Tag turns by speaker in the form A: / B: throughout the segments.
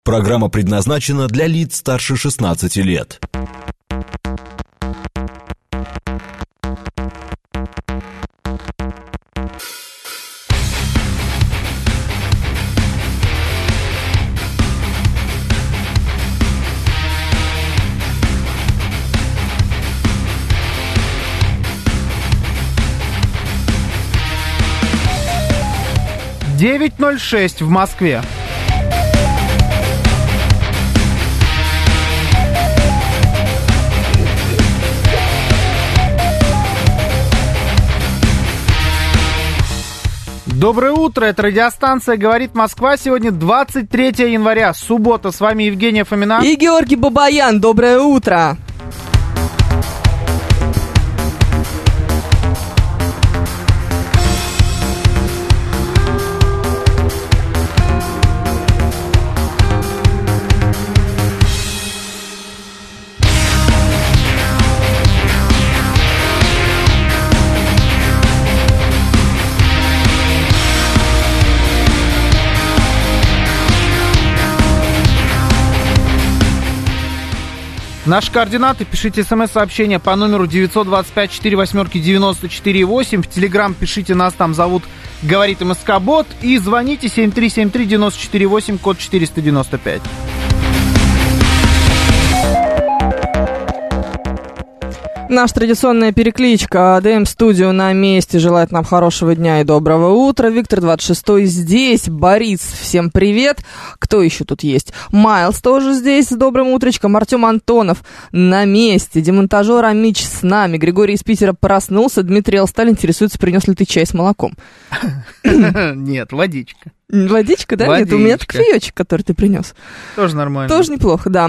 A: Программа предназначена для лиц старше 16 лет.
B: Девять 06 в Москве. Доброе утро, это радиостанция «Говорит Москва». Сегодня 23 января, суббота. С вами Евгения Фомина
C: и Георгий Бабаян. Доброе утро.
B: Наши координаты, пишите смс-сообщение по номеру 925-48-94-8. В Телеграм пишите, нас там зовут «Говорит МСК-бот». И звоните 7373-94-8, код 495.
C: Наша традиционная перекличка. АДМ-студио на месте. Желает нам хорошего дня и доброго утра. Виктор 26 здесь. Борис, всем привет. Кто еще тут есть? Майлз тоже здесь с добрым утречком. Артем Антонов на месте. Демонтажер Амич с нами. Григорий из Питера проснулся. Дмитрий Алсталь интересуется, принес ли ты чай с молоком.
B: Нет, водичка.
C: Водичка, да?
B: Водичка.
C: Нет, у меня кофеечек, который ты принес.
B: Тоже нормально.
C: Тоже неплохо, да.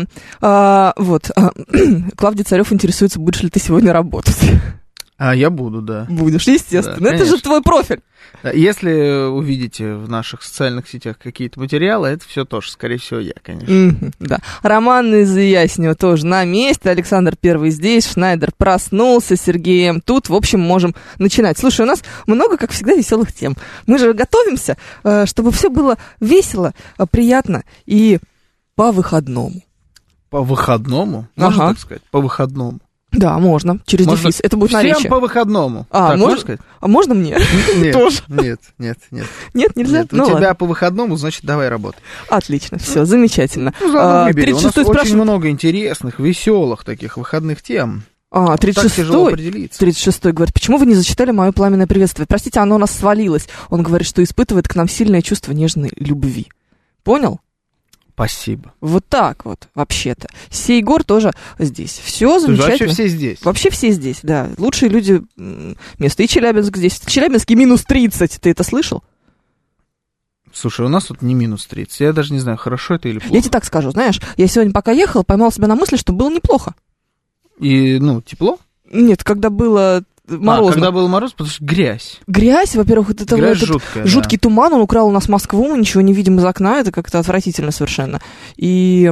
C: Клавдий Царев интересуется, будешь ли ты сегодня работать.
B: Я буду, да.
C: Будешь, естественно.
B: Да,
C: это же твой профиль.
B: Если увидите в наших социальных сетях какие-то материалы, это все тоже, скорее всего, я, конечно.
C: Да. Роман из Яснева тоже на месте. Александр Первый здесь. Шнайдер проснулся. Сергей М. тут. В общем, можем начинать. Слушай, у нас много, как всегда, веселых тем. Мы же готовимся, чтобы все было весело, приятно и по-выходному.
B: По-выходному? Можно так сказать? По-выходному.
C: Да, можно. Через дефис. Это будет наречие.
B: Всем по-выходному.
C: Так, можно сказать? А можно мне?
B: Нет,
C: тоже?
B: Нет.
C: Нет, нельзя?
B: Нет, у тебя по-выходному, значит, давай работай.
C: Отлично, все, замечательно.
B: У нас очень много интересных, веселых таких выходных тем.
C: 36-й говорит, почему вы не зачитали мое пламенное приветствие? Простите, оно у нас свалилось. Он говорит, что испытывает к нам сильное чувство нежной любви. Понял?
B: Спасибо.
C: Вот так вот, вообще-то. Сейгор тоже здесь. Все замечательно.
B: Вообще все здесь.
C: Вообще все здесь, да. Лучшие люди места. И Челябинск здесь. В Челябинске минус 30. Ты это слышал?
B: Слушай, у нас тут не минус 30. Я даже не знаю, хорошо это или плохо.
C: Я тебе так скажу, знаешь, я сегодня пока ехала, поймала себя на мысли, что было неплохо.
B: И, тепло?
C: Нет, когда было морозно.
B: Когда был мороз, потому что грязь.
C: Грязь, во-первых,
B: грязь жуткая,
C: жуткий туман, он украл у нас Москву, мы ничего не видим из окна, это как-то отвратительно совершенно. И...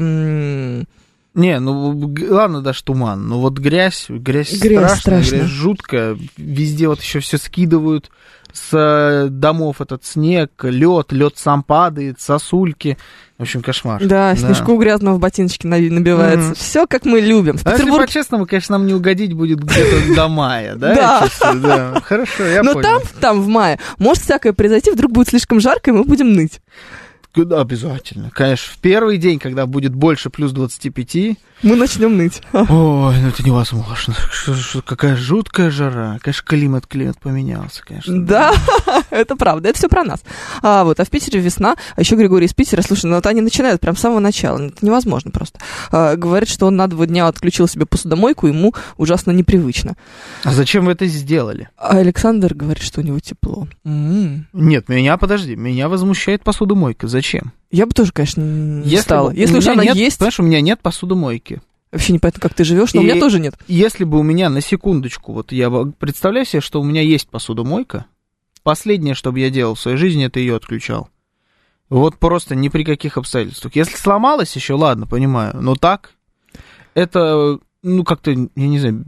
B: ладно, даже туман, но вот грязь страшная, грязь жуткая, везде вот еще все скидывают с домов этот снег, лед сам падает, сосульки. В общем, кошмар.
C: Да, снежку грязного в ботиночке набивается. Все, как мы любим.
B: Если по-честному, конечно, нам не угодить будет где-то до мая, да? Да. Хорошо, я понял.
C: Но там в мае может всякое произойти, вдруг будет слишком жарко, и мы будем ныть.
B: Обязательно. Конечно, в первый день, когда будет больше плюс 25...
C: Мы начнем ныть.
B: Ой, это невозможно. Какая жуткая жара. Конечно, климат поменялся, конечно.
C: Да, это правда, это все про нас. А в Питере весна, а еще Григорий из Питера, слушай, они начинают прям с самого начала, это невозможно просто. Говорит, что он на 2 дня отключил себе посудомойку, ему ужасно непривычно.
B: А зачем вы это сделали?
C: А Александр говорит, что у него тепло.
B: Нет, меня возмущает посудомойка. Зачем?
C: Я бы тоже, конечно, не стала. Если уж она есть...
B: Понимаешь, у меня нет посудомойки.
C: Вообще непонятно, как ты живешь, но у меня тоже нет.
B: Если бы у меня, на секундочку, я представляю себе, что у меня есть посудомойка, последнее, что бы я делал в своей жизни, это ее отключал. Вот просто ни при каких обстоятельствах. Если сломалась еще, ладно, понимаю, но так, это, как-то, я не знаю,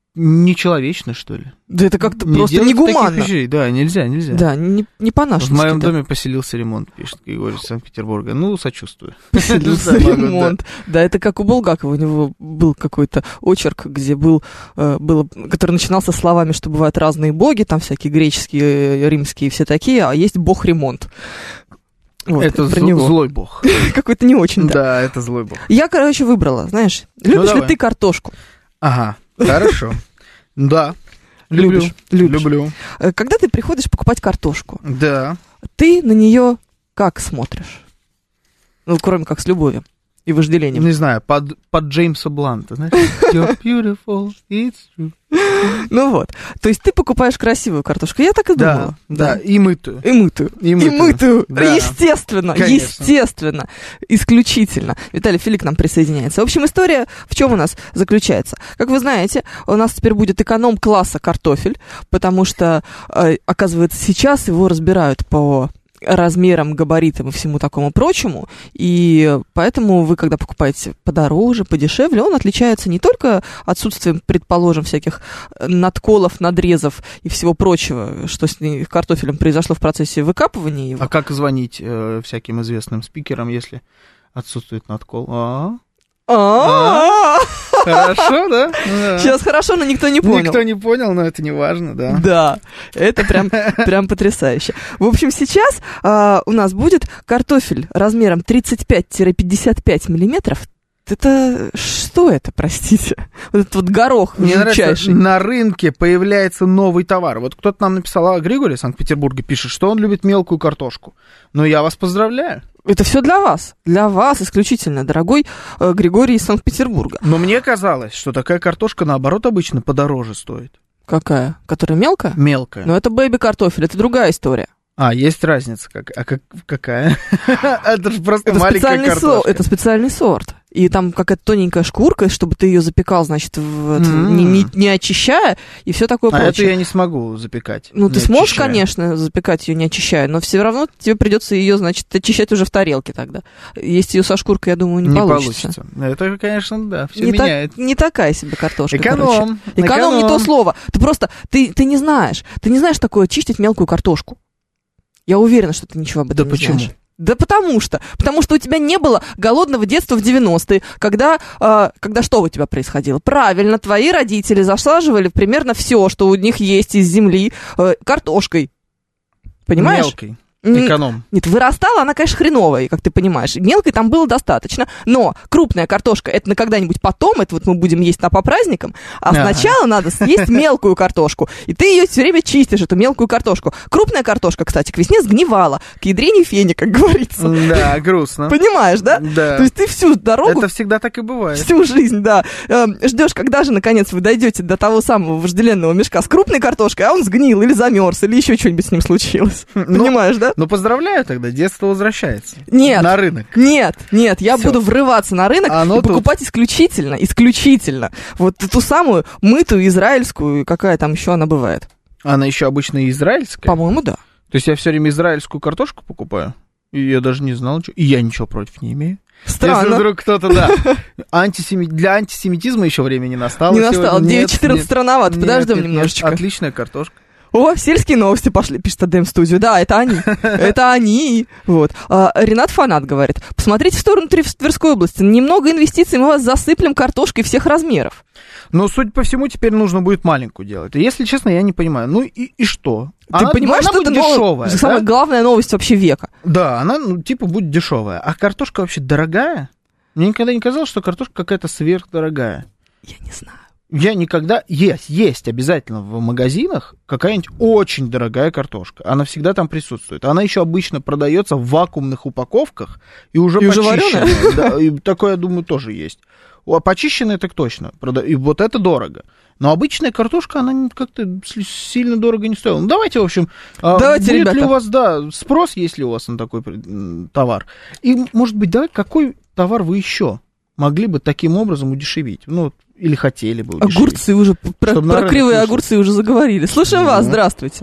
B: нечеловечно, что ли.
C: Да это как-то просто негуманно.
B: Да, нельзя.
C: Да, не по-нашему.
B: В моем доме поселился ремонт, пишет Григорий из Санкт-Петербурга. Ну, сочувствую.
C: Поселился ремонт. Да, это как у Булгакова. У него был какой-то очерк, где который начинался словами, что бывают разные боги, там всякие греческие, римские, все такие, а есть бог ремонт. Вот,
B: это злой бог.
C: Какой-то не очень, да.
B: Да, это злой бог.
C: Я, короче, выбрала, знаешь, любишь ли ты картошку?
B: Ага, хорошо. Да.
C: Любишь.
B: Люблю.
C: Когда ты приходишь покупать картошку,
B: да,
C: ты на нее как смотришь? Ну, кроме как с любовью и вожделением.
B: Не знаю, под Джеймса Бланта, знаешь? You're beautiful, it's true.
C: Ну вот, то есть ты покупаешь красивую картошку, я так и думала.
B: Да, и мытую.
C: И мытую,
B: да.
C: Естественно, исключительно. Виталий Филик к нам присоединяется. В общем, история в чем у нас заключается? Как вы знаете, у нас теперь будет эконом-класса картофель, потому что, оказывается, сейчас его разбирают по размерам, габаритам и всему такому прочему, и поэтому вы, когда покупаете подороже, подешевле, он отличается не только отсутствием, предположим, всяких надколов, надрезов и всего прочего, что с картофелем произошло в процессе выкапывания его.
B: А как звонить всяким известным спикерам, если отсутствует надкол? Хорошо, да?
C: Сейчас хорошо, но никто не понял.
B: Никто не понял, но это не важно, да.
C: Да, это прям потрясающе. В общем, сейчас у нас будет картофель размером 35-55 миллиметров. Это что это, простите? Вот этот вот горох жутчайший.
B: На рынке появляется новый товар. Вот кто-то нам написал, Григорий из Санкт-Петербурга пишет, что он любит мелкую картошку. Ну, я вас поздравляю.
C: Это все для вас исключительно, дорогой Григорий из Санкт-Петербурга.
B: Но мне казалось, что такая картошка, наоборот, обычно подороже стоит.
C: Какая? Которая мелкая?
B: Мелкая.
C: Но это бэйби-картофель, это другая история.
B: Есть разница. Какая? Это же просто маленькая картошка.
C: Это специальный сорт. И там какая-то тоненькая шкурка, чтобы ты ее запекал, значит, не очищая, и все такое прочее.
B: Это я не смогу запекать.
C: Ну, ты сможешь, конечно, запекать ее не очищая, но все равно тебе придется ее, значит, очищать уже в тарелке тогда. Есть ее со шкуркой, я думаю, не получится.
B: Это, конечно, да, все меняет.
C: Не такая себе картошка.
B: Эконом
C: не то слово. Ты просто, ты не знаешь такое чистить мелкую картошку. Я уверена, что ты ничего об этом не знаешь.
B: Почему?
C: Да потому что у тебя не было голодного детства в 90-е, когда что у тебя происходило? Правильно, твои родители засаживали примерно все, что у них есть из земли, картошкой. Понимаешь?
B: Мелкой. Эконом.
C: Нет, вырастала она, конечно, хреновая, как ты понимаешь. Мелкой там было достаточно, но крупная картошка, это на когда-нибудь потом, это вот мы будем есть по праздникам, а сначала надо съесть мелкую картошку. И ты ее все время чистишь, эту мелкую картошку. Крупная картошка, кстати, к весне сгнивала, к ядрене фени, как говорится.
B: Да, грустно.
C: Понимаешь, да?
B: Да.
C: То есть ты всю дорогу...
B: Это всегда так и бывает.
C: Всю жизнь, да. Ждешь, когда же, наконец, вы дойдете до того самого вожделенного мешка с крупной картошкой, а он сгнил или замерз, или еще что-нибудь с ним случилось. Понимаешь, да?
B: Ну, поздравляю тогда, детство возвращается.
C: Нет.
B: На рынок.
C: Нет, я буду врываться на рынок и покупать исключительно вот ту самую мытую израильскую, какая там еще она бывает.
B: Она еще обычно израильская?
C: По-моему, да.
B: То есть я все время израильскую картошку покупаю? И я даже не знал, и я ничего против не имею.
C: Странно.
B: Если вдруг кто-то, да, для антисемитизма еще время не настало.
C: Не настало, 9-14 рановато, подождем немножечко.
B: Отличная картошка.
C: О, сельские новости пошли, пишет АДМ-студию. Да, это они. Это они. Вот. Ренат Фанат говорит. Посмотрите в сторону Тверской области. Немного инвестиций, мы вас засыплем картошкой всех размеров.
B: Но, судя по всему, теперь нужно будет маленькую делать. И, если честно, я не понимаю. Ну и что?
C: Ты понимаешь, что это
B: дешевая?
C: Самая главная новость вообще века.
B: Да, она, будет дешевая. А картошка вообще дорогая? Мне никогда не казалось, что картошка какая-то сверхдорогая.
C: Я не знаю.
B: Я никогда... Есть обязательно в магазинах какая-нибудь очень дорогая картошка. Она всегда там присутствует. Она еще обычно продается в вакуумных упаковках и уже почищенная. Да, и такое, я думаю, тоже есть. А почищенная так точно. И вот это дорого. Но обычная картошка, она как-то сильно дорого не стоила. Ну, давайте, в общем, будет
C: ребята.
B: ли у вас, спрос, есть ли у вас на такой товар? И, может быть, какой товар вы еще могли бы таким образом удешевить? Или хотели бы удешевить.
C: Огурцы уже, про кривые огурцы уже заговорили. Слушаем вас, здравствуйте.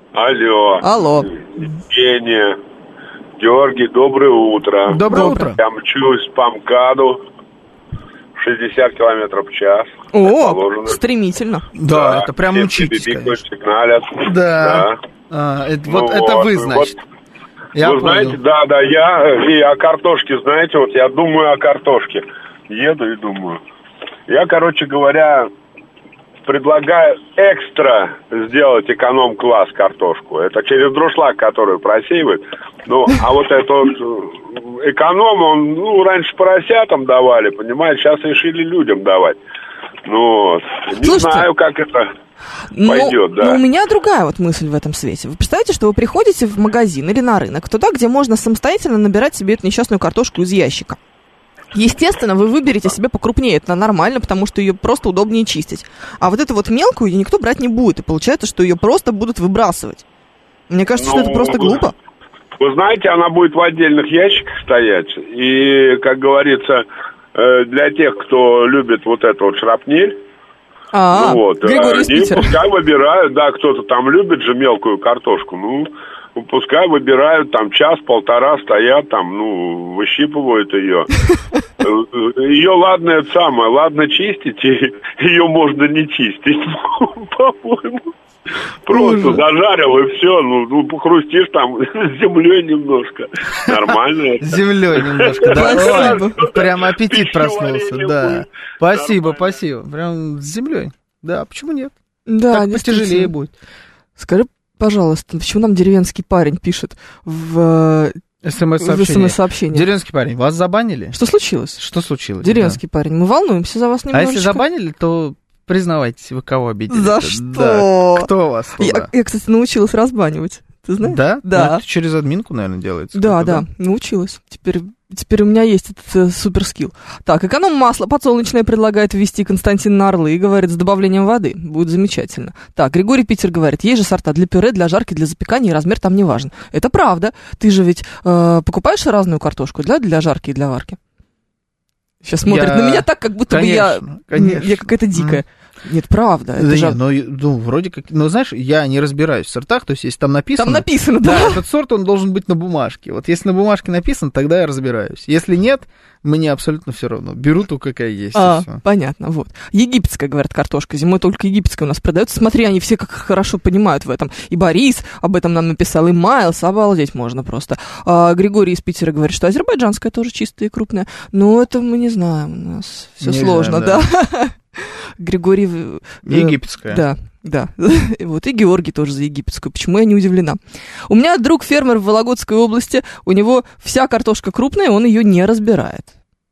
D: Алло. Евгения, Георгий, доброе утро.
B: Доброе утро.
D: Я мчусь по МКАДу, 60 километров в час.
C: О, стремительно.
B: Да, это прям учитесь,
D: сигналят.
B: Да. Это вы, значит.
D: Вы знаете, да, я и о картошке, знаете, вот я думаю о картошке. Еду и думаю. Я, короче говоря, предлагаю экстра сделать эконом-класс картошку. Это через друшлаг, которую просеивают. Ну, а вот это вот эконом, он, раньше поросятам давали, понимаете, сейчас решили людям давать. Ну, не знаю, как это пойдет, да.
C: Но у меня другая вот мысль в этом свете. Вы представляете, что вы приходите в магазин или на рынок, туда, где можно самостоятельно набирать себе эту несчастную картошку из ящика. Естественно, вы выберете себе покрупнее, это нормально, потому что ее просто удобнее чистить. А вот эту вот мелкую никто брать не будет, и получается, что ее просто будут выбрасывать. Мне кажется, что это просто глупо.
D: Вы знаете, она будет в отдельных ящиках стоять, и, как говорится, для тех, кто любит вот эту вот шрапнель,
C: Григорий из Питера.
D: Пускай выбирают, да, кто-то там любит же мелкую картошку, пускай выбирают, там час-полтора стоят, там, выщипывают ее. Ее ладно чистить, и ее можно не чистить, по-моему. Просто зажарил, и все, похрустишь там с землей немножко. Нормально.
B: С землей немножко, да. Прям аппетит проснулся, да. Спасибо. Прям с землей. Да, почему нет?
C: Да,
B: так потяжелее будет.
C: Скажи, пожалуйста, почему нам деревенский парень пишет в СМС-сообщение?
B: Деревенский парень, вас забанили?
C: Что случилось? Деревенский парень, мы волнуемся за вас немножечко.
B: А если забанили, то признавайтесь, вы кого обидели.
C: За что?
B: Да. Кто вас?
C: Я, кстати, научилась разбанивать. Ты знаешь?
B: Да?
C: Да.
B: Это через админку, наверное, делается.
C: Да, научилась. Теперь у меня есть этот суперскилл. Так, эконом-масло подсолнечное предлагает ввести Константин Нарлы и говорит, с добавлением воды. Будет замечательно. Так, Григорий Питер говорит, есть же сорта для пюре, для жарки, для запекания, и размер там не важен. Это правда. Ты же ведь покупаешь разную картошку для жарки и для варки? Сейчас смотрит на меня так, как будто бы я какая-то дикая. Нет, правда.
B: Вроде как... знаешь, я не разбираюсь в сортах, то есть, если там написано...
C: Там написано, да.
B: Этот сорт, он должен быть на бумажке. Вот если на бумажке написано, тогда я разбираюсь. Если нет, мне абсолютно все равно. Беру ту, какая есть.
C: Понятно, вот. Египетская, говорят, картошка. Зимой только египетская у нас продается. Смотри, они все как хорошо понимают в этом. И Борис об этом нам написал, и Майлз, обалдеть можно просто. Григорий из Питера говорит, что азербайджанская тоже чистая и крупная. Но это мы не знаем, у нас все сложно, да. Григорий...
B: Египетская.
C: Да. Вот и Георгий тоже за египетскую. Почему я не удивлена? У меня друг фермер в Вологодской области, у него вся картошка крупная, он ее не разбирает.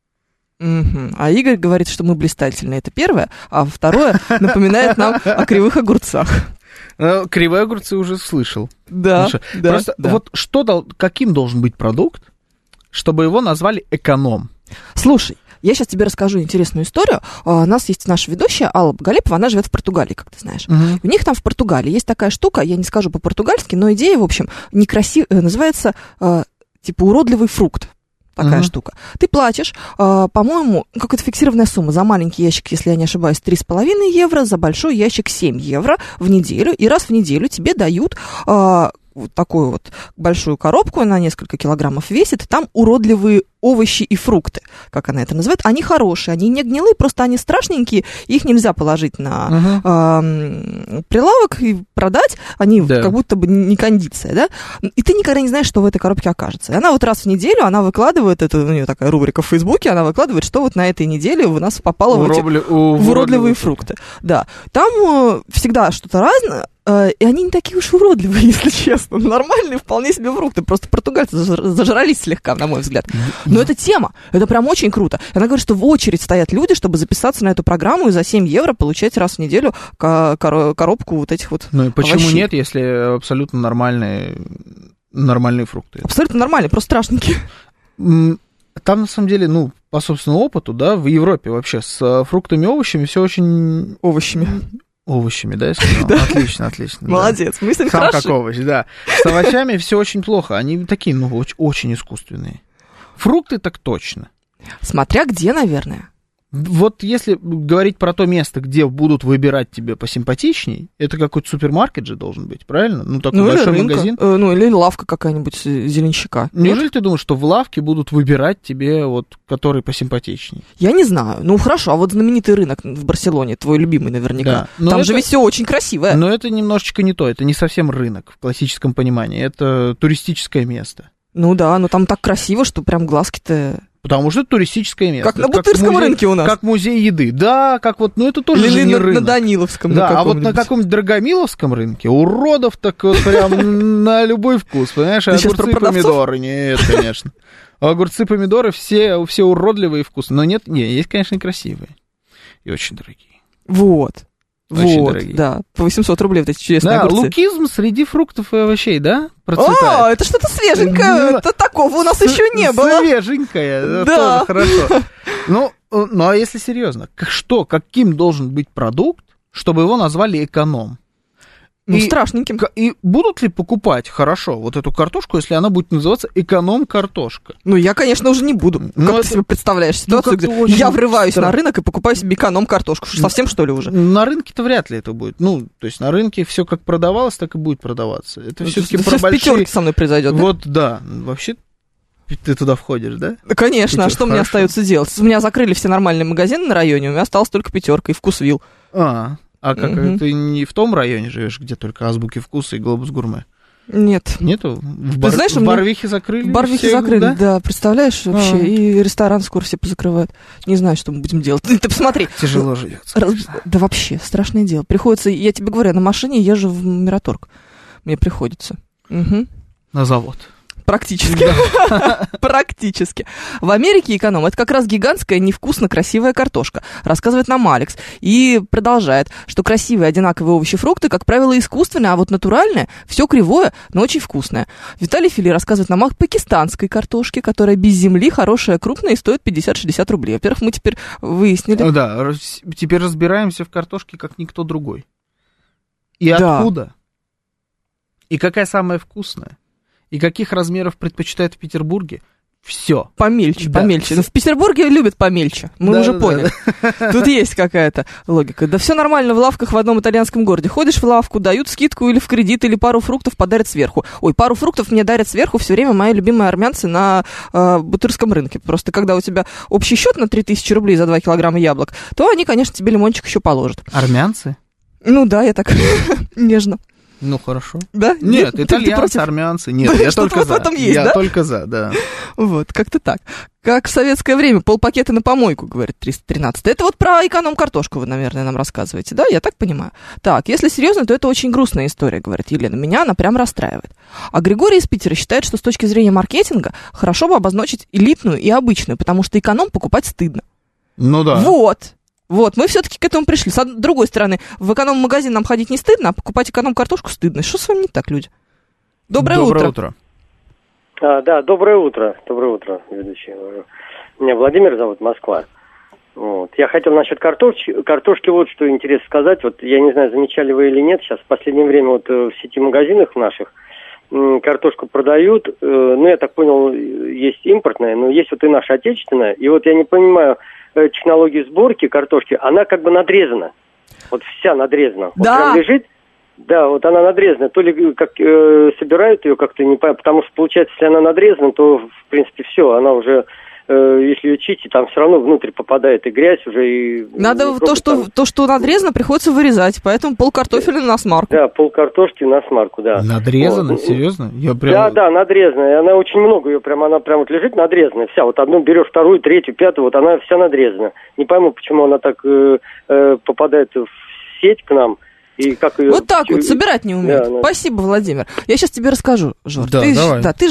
C: А Игорь говорит, что мы блистательные. Это первое. А второе напоминает нам о кривых огурцах.
B: Кривые огурцы уже слышал.
C: Да.
B: Просто вот каким должен быть продукт, чтобы его назвали эконом?
C: Слушай, я сейчас тебе расскажу интересную историю. У нас есть наша ведущая Алла Боголепова, она живет в Португалии, как ты знаешь. У них там в Португалии есть такая штука, я не скажу по-португальски, но идея, в общем, некрасивая, называется уродливый фрукт. Такая штука. Ты платишь, по-моему, какая-то фиксированная сумма за маленький ящик, если я не ошибаюсь, 3,5 евро, за большой ящик 7 евро в неделю, и раз в неделю тебе дают вот такую вот большую коробку, она несколько килограммов весит, и там уродливые овощи и фрукты, как она это называет. Они хорошие, они не гнилые, просто они страшненькие, их нельзя положить на прилавок и продать, они как будто бы не кондиция, да? И ты никогда не знаешь, что в этой коробке окажется. И она вот раз в неделю, она выкладывает, это у нее такая рубрика в Фейсбуке, она выкладывает, что вот на этой неделе у нас попало в уродливые фрукты. Да, там всегда что-то разное, и они не такие уж уродливые, если честно. Нормальные вполне себе фрукты. Просто португальцы зажрались слегка, на мой взгляд. Но это тема. Это прям очень круто. Она говорит, что в очередь стоят люди, чтобы записаться на эту программу и за 7 евро получать раз в неделю коробку вот этих вот
B: Ну и почему
C: овощей.
B: нет, если абсолютно нормальные фрукты?
C: Абсолютно нормальные, просто страшненькие.
B: Там, на самом деле, по собственному опыту, да, в Европе вообще с фруктами и овощами все очень... Овощами, да, если
C: да.
B: Отлично.
C: Молодец,
B: да.
C: мы с ним
B: Сам как овощ, да. С овощами все очень плохо, они такие, очень искусственные. Фрукты так точно.
C: Смотря где, наверное.
B: Вот если говорить про то место, где будут выбирать тебе посимпатичней, это какой-то супермаркет же должен быть, правильно? Ну, такой большой магазин.
C: Или лавка какая-нибудь зеленщика.
B: Неужели ты думаешь, что в лавке будут выбирать тебе, вот, который посимпатичней?
C: Я не знаю. Ну, хорошо, а вот знаменитый рынок в Барселоне, твой любимый наверняка. Да. Там же ведь все очень красивое.
B: Но это немножечко не то, это не совсем рынок в классическом понимании, это туристическое место.
C: Ну да, но там так красиво, что прям глазки-то...
B: Потому что это туристическое место.
C: Как на Бутырском рынке у нас.
B: Как музей еды. Да, как вот, ну это тоже же не рынок.
C: На Даниловском.
B: Да, а вот на каком-нибудь Драгомиловском рынке уродов так вот прям на любой вкус, понимаешь? Огурцы и помидоры. Нет, конечно. Огурцы, помидоры все уродливые и вкусные. Но нет, есть, конечно, и красивые. И очень дорогие.
C: Вот.
B: Очень дорогие.
C: Да, по 800 рублей вот эти чудесные огурцы.
B: Лукизм среди фруктов и овощей, да, процветает?
C: О, это что-то свеженькое, это такого у нас еще не было.
B: Свеженькое, тоже хорошо. Ну, а если серьезно, каким должен быть продукт, чтобы его назвали эконом?
C: Ну, страшненьким.
B: И будут ли покупать хорошо вот эту картошку, если она будет называться эконом-картошка?
C: Ну, я, конечно, уже не буду. Как ты себе представляешь ситуацию, где я врываюсь на рынок и покупаю себе эконом-картошку? Совсем, что ли, уже?
B: На рынке-то вряд ли это будет. Ну, то есть на рынке все как продавалось, так и будет продаваться. Это все-таки про большие...
C: в пятерке со мной произойдет, да?
B: Вот, да. Вообще, ты туда входишь, да?
C: Да, конечно. А что мне остается делать? У меня закрыли все нормальные магазины на районе, у меня осталась только пятерка и Вкусвилл.
B: А как, ты не в том районе живешь, где только Азбуки Вкуса и Глобус Гурме?
C: Нет.
B: Нету?
C: Знаешь,
B: в Барвихе закрыли?
C: В Барвихе закрыли, да, представляешь, вообще, и ресторан скоро все позакрывают. Не знаю, что мы будем делать. Ты посмотри.
B: Тяжело живется.
C: Да вообще, страшное дело. Приходится, я тебе говорю, на машине езжу в Мираторг. Мне приходится.
B: На завод.
C: Практически. Практически. В Америке эконом — это как раз гигантская, невкусно красивая картошка, рассказывает нам Алекс. И продолжает, что красивые, одинаковые овощи, фрукты, как правило, искусственные, а вот натуральное — все кривое, но очень вкусное. Виталий Фили рассказывает нам о пакистанской картошке, которая без земли, хорошая, крупная и стоит 50-60 рублей. Во-первых, мы теперь выяснили.
B: Да, теперь разбираемся в картошке, как никто другой. И откуда? И какая самая вкусная? И каких размеров предпочитают в Петербурге? Все.
C: Помельче. Ну, в Петербурге любят помельче. Мы уже поняли. Тут есть какая-то логика. Да все нормально в лавках в одном итальянском городе. Ходишь в лавку, дают скидку или в кредит, или пару фруктов подарят сверху. Ой, пару фруктов мне дарят сверху все время мои любимые армянцы на Бутырском рынке. Просто когда у тебя общий счет на 3000 рублей за 2 килограмма яблок, то они, конечно, тебе лимончик еще положат.
B: Армянцы?
C: Ну да, я так нежно.
B: Ну, хорошо.
C: Да?
B: Нет, итальянцы, армянцы. Нет, я только за. Я только за, да.
C: Вот, как-то так. Как в советское время, полпакета на помойку, говорит 313. Это вот про эконом-картошку вы, наверное, нам рассказываете, да? Я так понимаю. Так, если серьезно, то это очень грустная история, говорит Елена. Меня она прям расстраивает. А Григорий из Питера считает, что с точки зрения маркетинга хорошо бы обозначить элитную и обычную, потому что эконом покупать стыдно.
B: Ну да.
C: Вот, мы все-таки к этому пришли. С другой стороны, в эконом-магазин нам ходить не стыдно, а покупать эконом-картошку стыдно. Что с вами не так, люди? Доброе утро.
E: Да, доброе утро. Доброе утро, ведущий. Меня Владимир зовут, Москва. Вот. Я хотел насчет картошки вот что интересно сказать. Вот я не знаю, замечали вы или нет, сейчас в последнее время вот в сети магазинах наших картошку продают. Ну, я так понял, есть импортная, но есть вот и наша отечественная. И вот я не понимаю, технологии сборки картошки, она как бы надрезана. Вот вся надрезана. Вот
C: да.
E: Прям лежит. Да, вот она надрезана. То ли как собирают ее как-то, не понятно. Потому что, получается, если она надрезана, то, в принципе, все. Она уже, если ее чистить, там все равно внутрь попадает и грязь уже. И
C: надо то, что надрезано, приходится вырезать. Поэтому полкартофеля на смарку.
E: Да, полкартошки на смарку, да.
B: Надрезано? Вот. Серьезно?
E: Да, надрезанная. Она очень много ее она прям вот лежит надрезанная. Вся. Вот одну берешь, вторую, третью, пятую, вот она вся надрезана. Не пойму, почему она так попадает в сеть к нам. И как ее...
C: Вот так вот, собирать не умеют. Да, спасибо, Владимир. Я сейчас тебе расскажу, Жор.
B: Да,
C: ты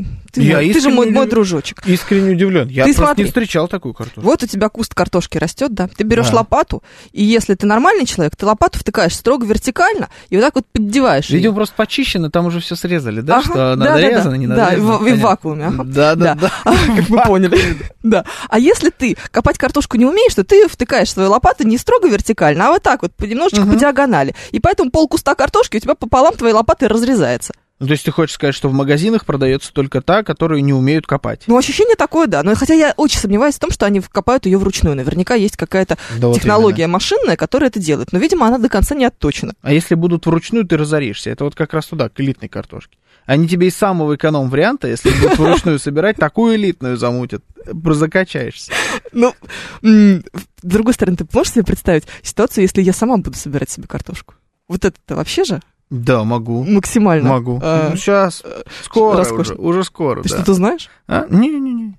C: же мой дружочек.
B: Искренне удивлен. Я просто
C: смотри,
B: не встречал такую картошку.
C: Вот у тебя куст картошки растет, да? Ты берешь лопату, и если ты нормальный человек, ты лопату втыкаешь строго вертикально и вот так вот поддеваешь.
B: Видимо, просто почищено, там уже все срезали, да? Ага, что надрезано, не надрезано.
C: Да, и в вакууме.
B: Да.
C: Как вы поняли. Да. А если ты копать картошку не умеешь, то ты втыкаешь свою лопату не строго вертикально, а вот так вот, немножечко по диагонали. И поэтому полкуста картошки у тебя пополам твоей лопатой разрезается.
B: Ну, то есть ты хочешь сказать, что в магазинах продается только та, которую не умеют копать?
C: Ну, ощущение такое, да. Но хотя я очень сомневаюсь в том, что они копают ее вручную. Наверняка есть какая-то технология машинная, которая это делает. Но, видимо, она до конца не отточена.
B: А если будут вручную, ты разоришься. Это вот как раз туда, к элитной картошке. Они тебе из самого эконом-варианта, если будут вручную собирать, такую элитную замутят. Закачаешься.
C: Ну, с другой стороны, ты можешь себе представить ситуацию, если я сама буду собирать себе картошку? Вот это-то вообще же?
B: Да, могу.
C: Максимально.
B: Могу. Ну, сейчас, скоро уже скоро,
C: Ты что-то знаешь?
B: Не-не-не.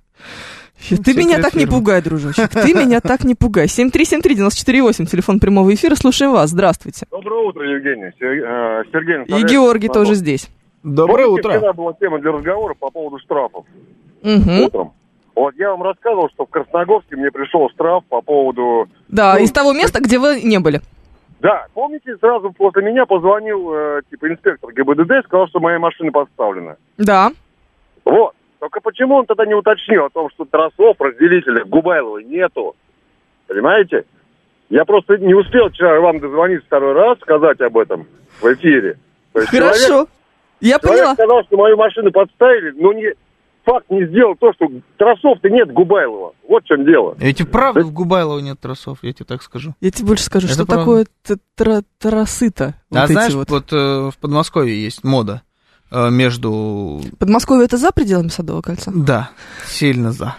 C: Ты меня так не пугай, дружочек. Ты меня так не пугай. 7373948, телефон прямого эфира. Слушаем вас. Здравствуйте.
D: Доброе утро, Евгений. Сергей.
C: И Георгий тоже здесь.
B: Доброе утро.
D: Вчера была тема для разговора по поводу штрафов.
C: Угу.
D: Утром. Вот я вам рассказывал, что в Красногорске мне пришел штраф по поводу...
C: Да, из того места, где вы не были.
D: Да, помните, сразу после меня позвонил, инспектор ГИБДД, сказал, что моя машина подставлена.
C: Да.
D: Вот. Только почему он тогда не уточнил о том, что тросов, разделителя Губайловой нету? Понимаете? Я просто не успел вчера вам дозвониться второй раз, сказать об этом в эфире. То есть
C: хорошо, я поняла.
D: Человек сказал, что мою машину подставили, но факт не сделал то, что тросов-то нет Губайлова. Вот в чем дело.
B: Ведь и правда в Губайлово нет тросов, я тебе так скажу.
C: Я тебе больше скажу,
B: это
C: что
B: правда.
C: такое тросы-то.
B: А знаешь, вот в Подмосковье есть мода между...
C: Подмосковье — это за пределами Садового кольца?
B: Да, сильно за.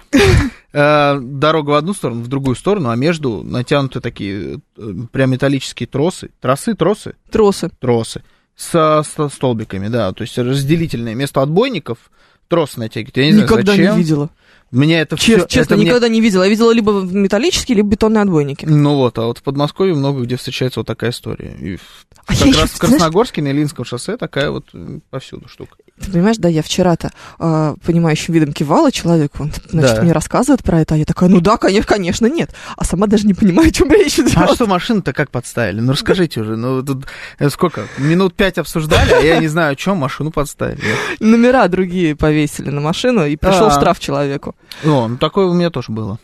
B: Дорога в одну сторону, в другую сторону, а между натянуты такие прям металлические тросы. Тросы? Тросы. Со столбиками, да. То есть разделительное место отбойников, трос натягивают. Я не знаю,
C: никогда
B: зачем.
C: не видела.
B: Мне это
C: честно,
B: это
C: никогда не видела. Я видела либо металлические, либо бетонные отбойники.
B: Ну вот, а вот в Подмосковье много где встречается вот такая история. И как раз
C: еще,
B: в Красногорске, на Ильинском шоссе такая вот повсюду штука.
C: Ты понимаешь, да, я вчера-то понимающим видом кивала человеку, он, значит, мне рассказывает про это, а я такая, ну да, конечно, нет. А сама даже не понимаю, о чем речь идет.
B: А что машину-то как подставили? Ну расскажите уже, ну тут сколько, минут 5 обсуждали, а я не знаю, о чем машину подставили.
C: Номера другие повесили на машину, и пришел штраф человеку.
B: О, ну такое у меня тоже было.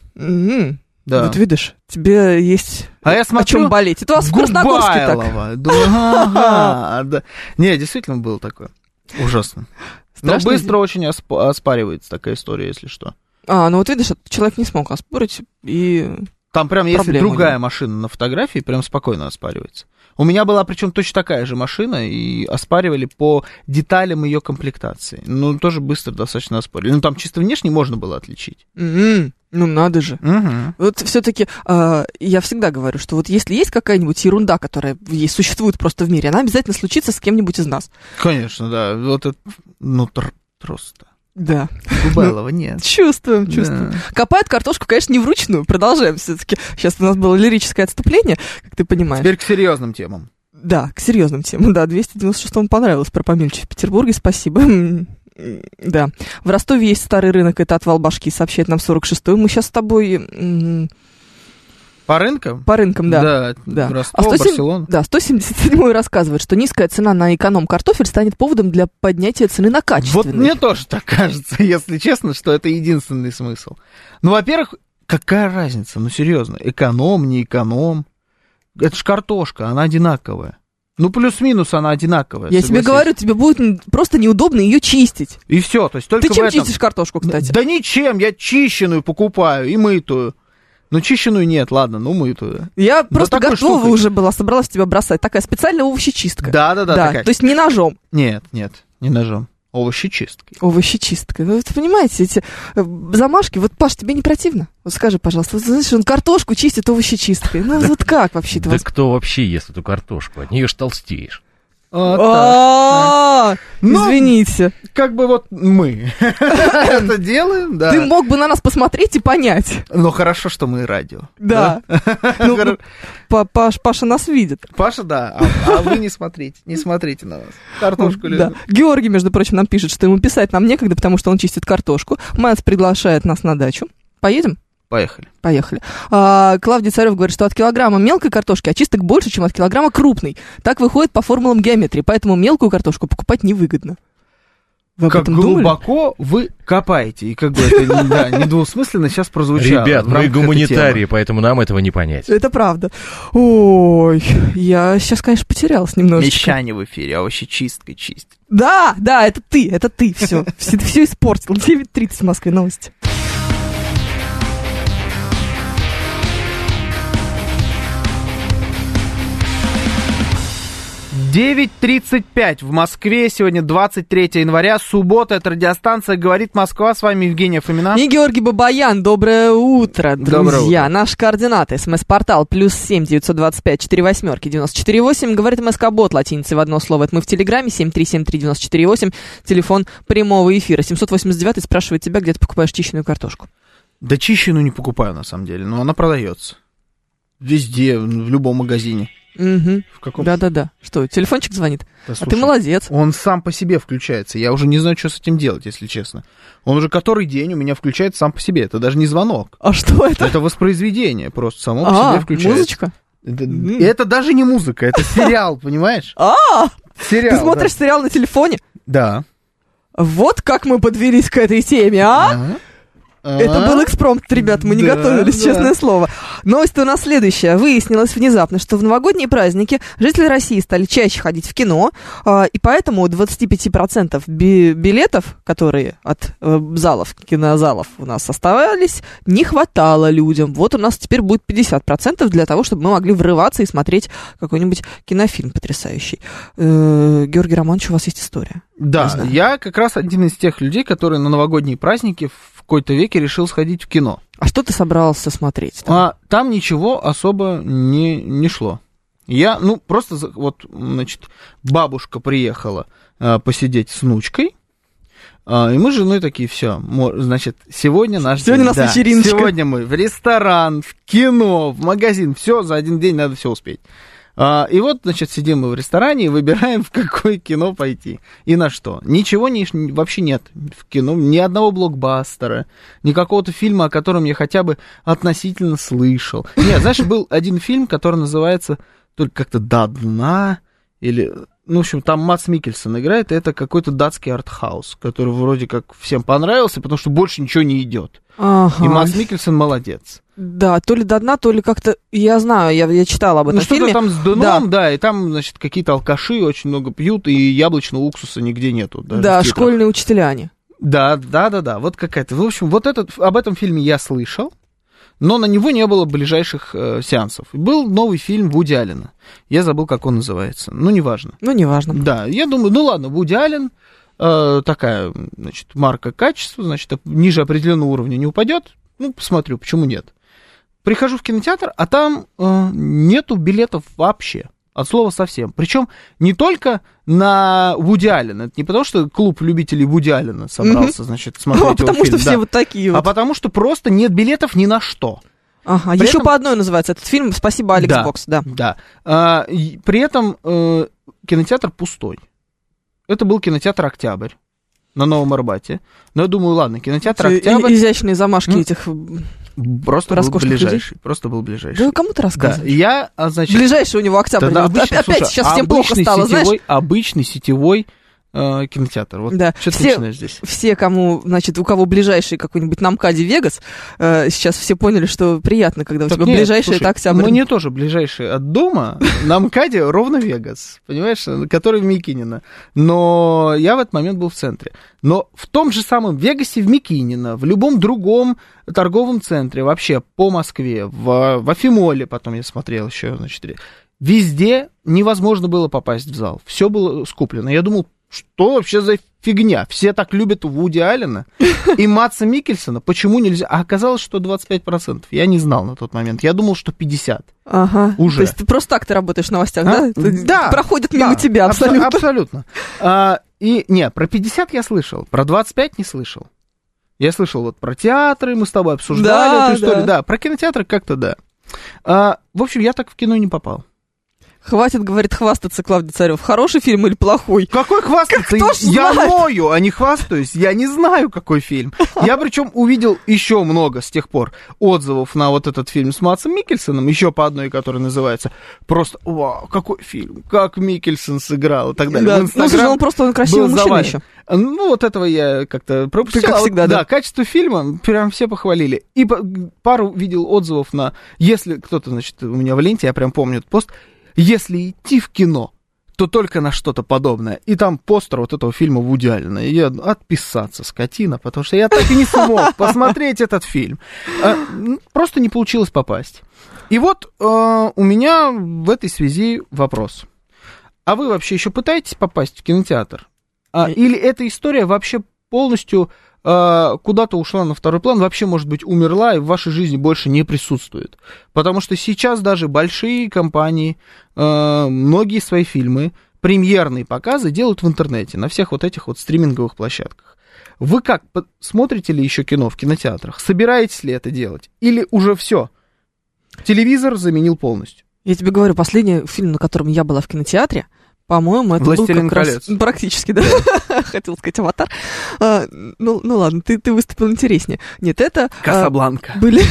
B: Да.
C: Вот видишь, тебе есть
B: я смотрю,
C: о чем болеть. Это у вас в Красногорске так.
B: Да. Не, действительно было такое. Ужасно. Но быстро очень оспаривается такая история, если что.
C: Ну вот видишь, человек не смог оспорить, и...
B: Там прям, если другая машина на фотографии, прям спокойно оспаривается. У меня была причем точно такая же машина, и оспаривали по деталям ее комплектации. Ну, тоже быстро достаточно оспорили. Ну, там чисто внешне можно было отличить.
C: Ну, надо же. Вот все-таки я всегда говорю, что вот если есть какая-нибудь ерунда, которая существует просто в мире, она обязательно случится с кем-нибудь из нас.
B: Конечно, да. Вот это, просто.
C: Да.
B: Губайлова нет.
C: Чувствуем. Да. Копают картошку, конечно, не вручную. Продолжаем все-таки. Сейчас у нас было лирическое отступление, как ты понимаешь.
B: Теперь к серьезным темам.
C: Да, к серьезным темам. Да, 296-му понравилось про помельче в Петербурге. Спасибо. Да. В Ростове есть старый рынок, это отвал башки, сообщает нам 46-й. Мы сейчас с тобой...
B: По рынкам?
C: По рынкам, да.
B: Ростов, Барселона.
C: Да, 177-й рассказывает, что низкая цена на эконом-картофель станет поводом для поднятия цены на качественный.
B: Вот мне тоже так кажется, если честно, что это единственный смысл. Ну, во-первых, какая разница? Ну, серьезно, эконом, не эконом. Это ж картошка, она одинаковая. Ну, плюс-минус она одинаковая.
C: Я тебе говорю, тебе будет просто неудобно ее чистить.
B: И все, то есть только
C: ты чем чистишь картошку, кстати?
B: Да ничем, я чищенную покупаю и мытую. Ну, чищенную нет, ладно, ну мытую.
C: Я просто готова уже была, собралась тебя бросать. Такая специальная овощечистка.
B: Да.
C: То есть не ножом.
B: Нет, не ножом. Овощечисткой.
C: Овощечисткой. Вы понимаете, эти замашки, вот, Паш, тебе не противно? Вот скажи, пожалуйста, вот, знаешь, он картошку чистит овощечисткой. Ну, вот как вообще-то?
F: Да кто вообще ест эту картошку? От нее ж толстеешь.
C: Извините.
B: Как бы вот мы это делаем, да.
C: Ты мог бы на нас посмотреть и понять.
B: Ну, хорошо, что мы радио.
C: Да. Паша нас видит.
B: Паша, да, а вы не смотрите на нас. Картошку любит.
C: Георгий, между прочим, нам пишет, что ему писать нам некогда, потому что он чистит картошку. Мэнс приглашает нас на дачу. Поедем? Поехали. Клавдий Царев говорит, что от килограмма мелкой картошки очисток больше, чем от килограмма крупной. Так выходит по формулам геометрии, поэтому мелкую картошку покупать невыгодно.
B: как глубоко вы копаете. И как бы это недвусмысленно сейчас прозвучало.
F: Ребят, мы гуманитарии, поэтому нам этого не понять.
C: Это правда. Ой, я сейчас, конечно, потерялась немножечко.
B: Мещане в эфире, а вообще чисткой чистят.
C: Да, это ты, все испортил. 9:30 в Москве, новости.
B: 9:35 в Москве. Сегодня 23 января, суббота. Это радиостанция «Говорит Москва». С вами Евгения Фомина.
C: И Георгий Бабаян. Доброе утро, друзья.
B: Доброе утро.
C: Наши координаты. СМС-портал +7 925 48 94 8. Говорит МСК-бот латиницей в одно слово. Это мы в Телеграме. 7373948 8. Телефон прямого эфира. 789 спрашивает тебя, где ты покупаешь чищенную картошку.
B: Да чищенную не покупаю, на самом деле. Но она продается. Везде, в любом магазине.
C: Угу.
B: В каком?
C: Да. Что, телефончик звонит?
B: Да, слушай,
C: а ты молодец.
B: Он сам по себе включается. Я уже не знаю, что с этим делать, если честно. Он уже который день у меня включается сам по себе. Это даже не звонок.
C: А что это?
B: Это воспроизведение просто само по себе включается.
C: Музычка?
B: Это даже не музыка, это сериал, понимаешь? Сериал.
C: Ты смотришь сериал на телефоне?
B: Да.
C: Вот как мы подвелись к этой теме, Это был экспромт, ребят, мы не готовились, честное слово. Новость у нас следующая. Выяснилось внезапно, что в новогодние праздники жители России стали чаще ходить в кино, и поэтому 25% билетов, которые от залов, кинозалов у нас оставались, не хватало людям. Вот у нас теперь будет 50% для того, чтобы мы могли врываться и смотреть какой-нибудь кинофильм потрясающий. Георгий Романович, у вас есть история?
B: Да, я как раз один из тех людей, которые на новогодние праздники в какой-то веке решил сходить в кино.
C: А что ты собрался смотреть?
B: Там ничего особо не шло. Я, просто, бабушка приехала посидеть с внучкой, и мы с женой такие, все, значит, сегодня у нас
C: вечериночка.
B: Сегодня мы в ресторан, в кино, в магазин, все за один день надо все успеть. И вот, значит, сидим мы в ресторане и выбираем, в какое кино пойти. И на что. Ничего вообще нет в кино, ни одного блокбастера, ни какого-то фильма, о котором я хотя бы относительно слышал. Нет, знаешь, был один фильм, который называется только как-то «До дна», или... в общем, там Мадс Миккельсен играет, и это какой-то датский артхаус, который вроде как всем понравился, потому что больше ничего не идет.
C: Ага.
B: И Мадс Миккельсен молодец.
C: Да, то ли до дна, то ли как-то... Я знаю, я читала об этом фильме.
B: Что-то там с дном, да, и там, значит, какие-то алкаши очень много пьют, и яблочного уксуса нигде нету.
C: Да, школьные учителя они.
B: Да, вот какая-то. В общем, об этом фильме я слышал, но на него не было ближайших сеансов. Был новый фильм Вуди Аллена. Я забыл, как он называется. Неважно.
C: Неважно.
B: Да, я думаю, ладно, Вуди Аллен, такая, значит, марка качества, значит, ниже определенного уровня не упадет. Посмотрю, почему нет. Прихожу в кинотеатр, а там нету билетов вообще. От слова совсем. Причем не только на Вуди Аллена. Это не потому, что клуб любителей Вуди Аллена собрался, значит, смотреть его фильм.
C: Потому что все вот такие вот.
B: А потому что просто нет билетов ни на что.
C: Ага, еще по одной называется этот фильм «Спасибо, Алекс Бокс». Да.
B: При этом кинотеатр пустой. Это был кинотеатр «Октябрь» на Новом Арбате. Но я думаю, ладно, кинотеатр «Октябрь».
C: Изящные замашки этих...
B: Просто был ближайший. Просто был ближайший.
C: Да кому ты рассказываешь?
B: Да,
C: ближайший у него Октябрь. Опять сейчас всем плохо стало, знаешь?
B: Обычный сетевой кинотеатр. Вот
C: да. Все, кому, значит, у кого ближайший какой-нибудь на МКАДе Вегас, сейчас все поняли, что приятно, когда у тебя ближайший это Октябрь.
B: Мне тоже ближайший от дома на МКАДе ровно Вегас, понимаешь, который в Микинино. Но я в этот момент был в центре. Но в том же самом Вегасе, в Микинино, в любом другом торговом центре, вообще по Москве, в Афимоле, потом я смотрел еще, значит, везде невозможно было попасть в зал. Все было скуплено. Я думал, что вообще за фигня? Все так любят Вуди Аллена и Мадса Миккельсена. Почему нельзя? А оказалось, что 25%. Я не знал на тот момент. Я думал, что 50%.
C: Ага.
B: Уже.
C: То есть ты просто так ты работаешь в новостях, да?
B: Да.
C: Проходят мимо тебя абсолютно.
B: Абсолютно. Про 50 я слышал, про 25 не слышал. Я слышал вот про театры, мы с тобой обсуждали эту историю. Да, про кинотеатры как-то да. В общем, я так в кино не попал.
C: Хватит, говорит, хвастаться, Клавдий Царев. Хороший фильм или плохой?
B: Какой хвастаться? Я ною, а не хвастаюсь. Я не знаю, какой фильм. Я причем увидел еще много с тех пор отзывов на вот этот фильм с Мадсом Миккельсеном, еще по одной, которая называется просто «Вау, какой фильм, как Миккельсен сыграл» и так далее.
C: Да, ну, слушай, он просто красивый мужчина еще.
B: Ну, вот этого я как-то пропустил.
C: Как всегда,
B: да, качество фильма прям все похвалили. И пару видел отзывов на... Если кто-то, значит, у меня в ленте, я прям помню этот пост, если идти в кино, то только на что-то подобное. И там постер вот этого фильма Вуди Аллена. И я отписаться, скотина, потому что я так и не смог посмотреть этот фильм. Просто не получилось попасть. И вот у меня в этой связи вопрос. А вы вообще еще пытаетесь попасть в кинотеатр? Или эта история вообще полностью куда-то ушла на второй план, вообще, может быть, умерла и в вашей жизни больше не присутствует? Потому что сейчас даже большие компании многие свои фильмы, премьерные показы делают в интернете, на всех вот этих вот стриминговых площадках. Вы как, смотрите ли еще кино в кинотеатрах? Собираетесь ли это делать? Или уже все? Телевизор заменил полностью?
C: Я тебе говорю, последний фильм, на котором я была в кинотеатре, по-моему, это
B: «Властелин
C: был как
B: колец».
C: раз... Практически, да. Хотел сказать «Аватар». Ну ладно, ты выступил интереснее. Нет, это...
B: «Касабланка».
C: Были...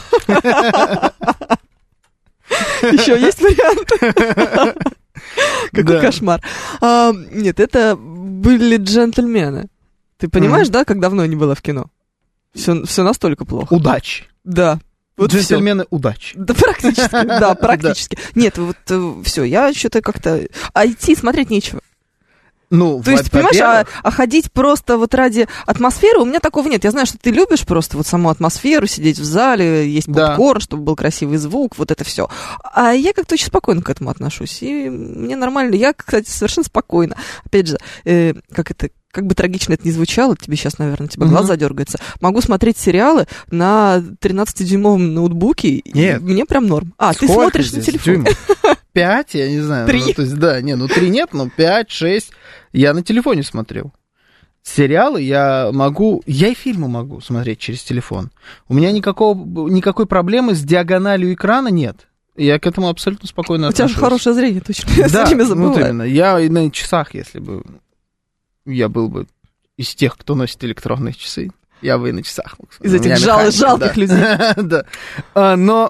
C: Еще есть варианты? Какой кошмар. Нет, это были «Джентльмены». Ты понимаешь, да, как давно не была в кино? Все настолько плохо.
B: Удачи.
C: Да. Вот
B: «Джентльмены,
C: всё.
B: удачи».
C: Да, практически, да, практически. Нет, вот все, я что-то как-то... А идти смотреть нечего.
B: Ну,
C: то есть, понимаешь, а ходить просто вот ради атмосферы, у меня такого нет. Я знаю, что ты любишь просто вот саму атмосферу, сидеть в зале, есть попкорн, чтобы был красивый звук, вот это все. А я как-то очень спокойно к этому отношусь. И мне нормально. Я, кстати, совершенно спокойно. Опять же, как бы трагично это ни звучало, тебе сейчас, наверное, глаза дергаются. Могу смотреть сериалы на 13-дюймовом ноутбуке.
B: Нет.
C: Мне прям норм. Ты смотришь на телефон.
B: 5, я не знаю.
C: 3.
B: Ну, то есть, да, 3 нет, но 5, 6. Я на телефоне смотрел. Сериалы я и фильмы могу смотреть через телефон. У меня никакой проблемы с диагональю экрана нет. Я к этому абсолютно спокойно отношусь.
C: У тебя же хорошее зрение, точно. Я все время забываю.
B: Вот именно. Я и на часах, если бы я был бы из тех, кто носит электронные часы, я бы и на часах мог смотреть.
C: Из этих жалких людей.
B: Да. Но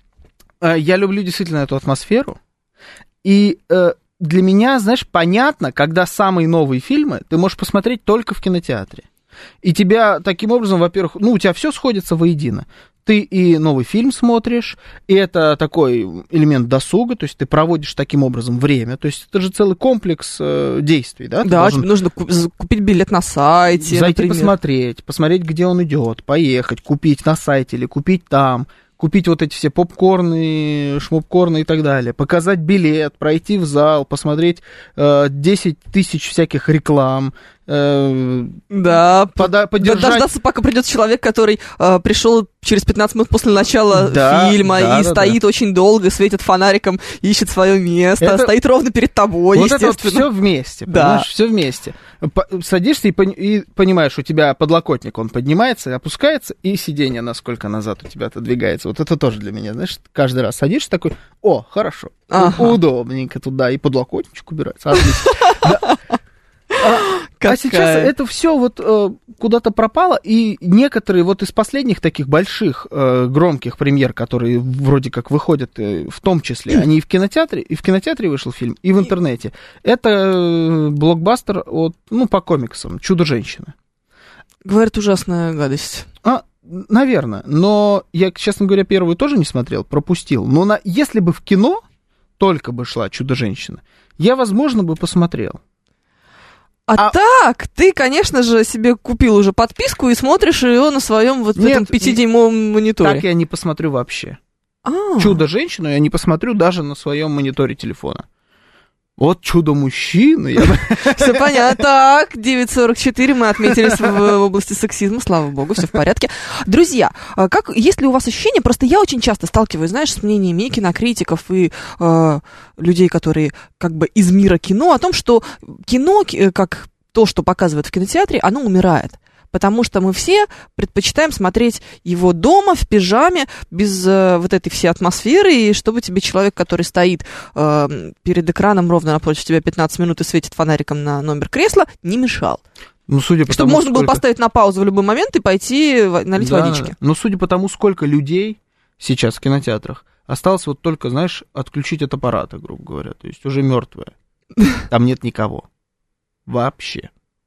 B: я люблю действительно эту атмосферу. И для меня, знаешь, понятно, когда самые новые фильмы ты можешь посмотреть только в кинотеатре. И тебя таким образом, во-первых, у тебя все сходится воедино. Ты и новый фильм смотришь, и это такой элемент досуга, то есть ты проводишь таким образом время, то есть это же целый комплекс действий, да?
C: Да, тебе нужно купить билет на сайте,
B: зайти
C: например.
B: посмотреть, где он идет, поехать, купить на сайте или купить там, купить вот эти все попкорны, шмопкорны и так далее, показать билет, пройти в зал, посмотреть 10 тысяч всяких реклам.
C: Да,
B: поддержать...
C: дождаться, пока придет человек, который пришел через 15 минут после начала фильма и стоит очень долго, светит фонариком, ищет свое место, стоит ровно перед тобой,
B: вот
C: естественно.
B: Это вот все вместе, понимаешь, все вместе. Садишься и понимаешь, у тебя подлокотник, он поднимается, опускается, и сиденье насколько назад у тебя отодвигается. Вот это тоже для меня, знаешь, каждый раз садишься такой, хорошо, удобненько туда, и подлокотничек убирается, отлично. А сейчас это все вот куда-то пропало, и некоторые вот из последних таких больших громких премьер, которые вроде как выходят, в том числе, они и в кинотеатре вышел фильм, и в интернете. Это блокбастер по комиксам «Чудо-женщина».
C: Говорят, ужасная гадость.
B: Наверное, но я, честно говоря, первую тоже не смотрел, пропустил. Но если бы в кино только бы шла «Чудо-женщина», я, возможно, бы посмотрел.
C: Так, ты, конечно же, себе купил уже подписку и смотришь ее на своем вот этом 5-дюймовом мониторе.
B: Так я не посмотрю вообще. «Чудо-женщину» я не посмотрю даже на своем мониторе телефона. Вот «Чудо-мужчина».
C: Все понятно. Так, 9:44, мы отметились в области сексизма, слава богу, все в порядке. Друзья, есть ли у вас ощущение, просто я очень часто сталкиваюсь, знаешь, с мнениями и кинокритиков, и людей, которые как бы из мира кино, о том, что кино, как то, что показывают в кинотеатре, оно умирает. потому что мы все предпочитаем смотреть его дома, в пижаме, без вот этой всей атмосферы, и чтобы тебе человек, который стоит перед экраном ровно напротив тебя 15 минут и светит фонариком на номер кресла, не мешал.
B: Ну, судя по
C: чтобы
B: тому,
C: можно было поставить на паузу в любой момент и пойти налить водички.
B: Но судя по тому, сколько людей сейчас в кинотеатрах, осталось вот только, знаешь, отключить от аппарата, грубо говоря. То есть уже мертвое. Там нет никого. Вообще.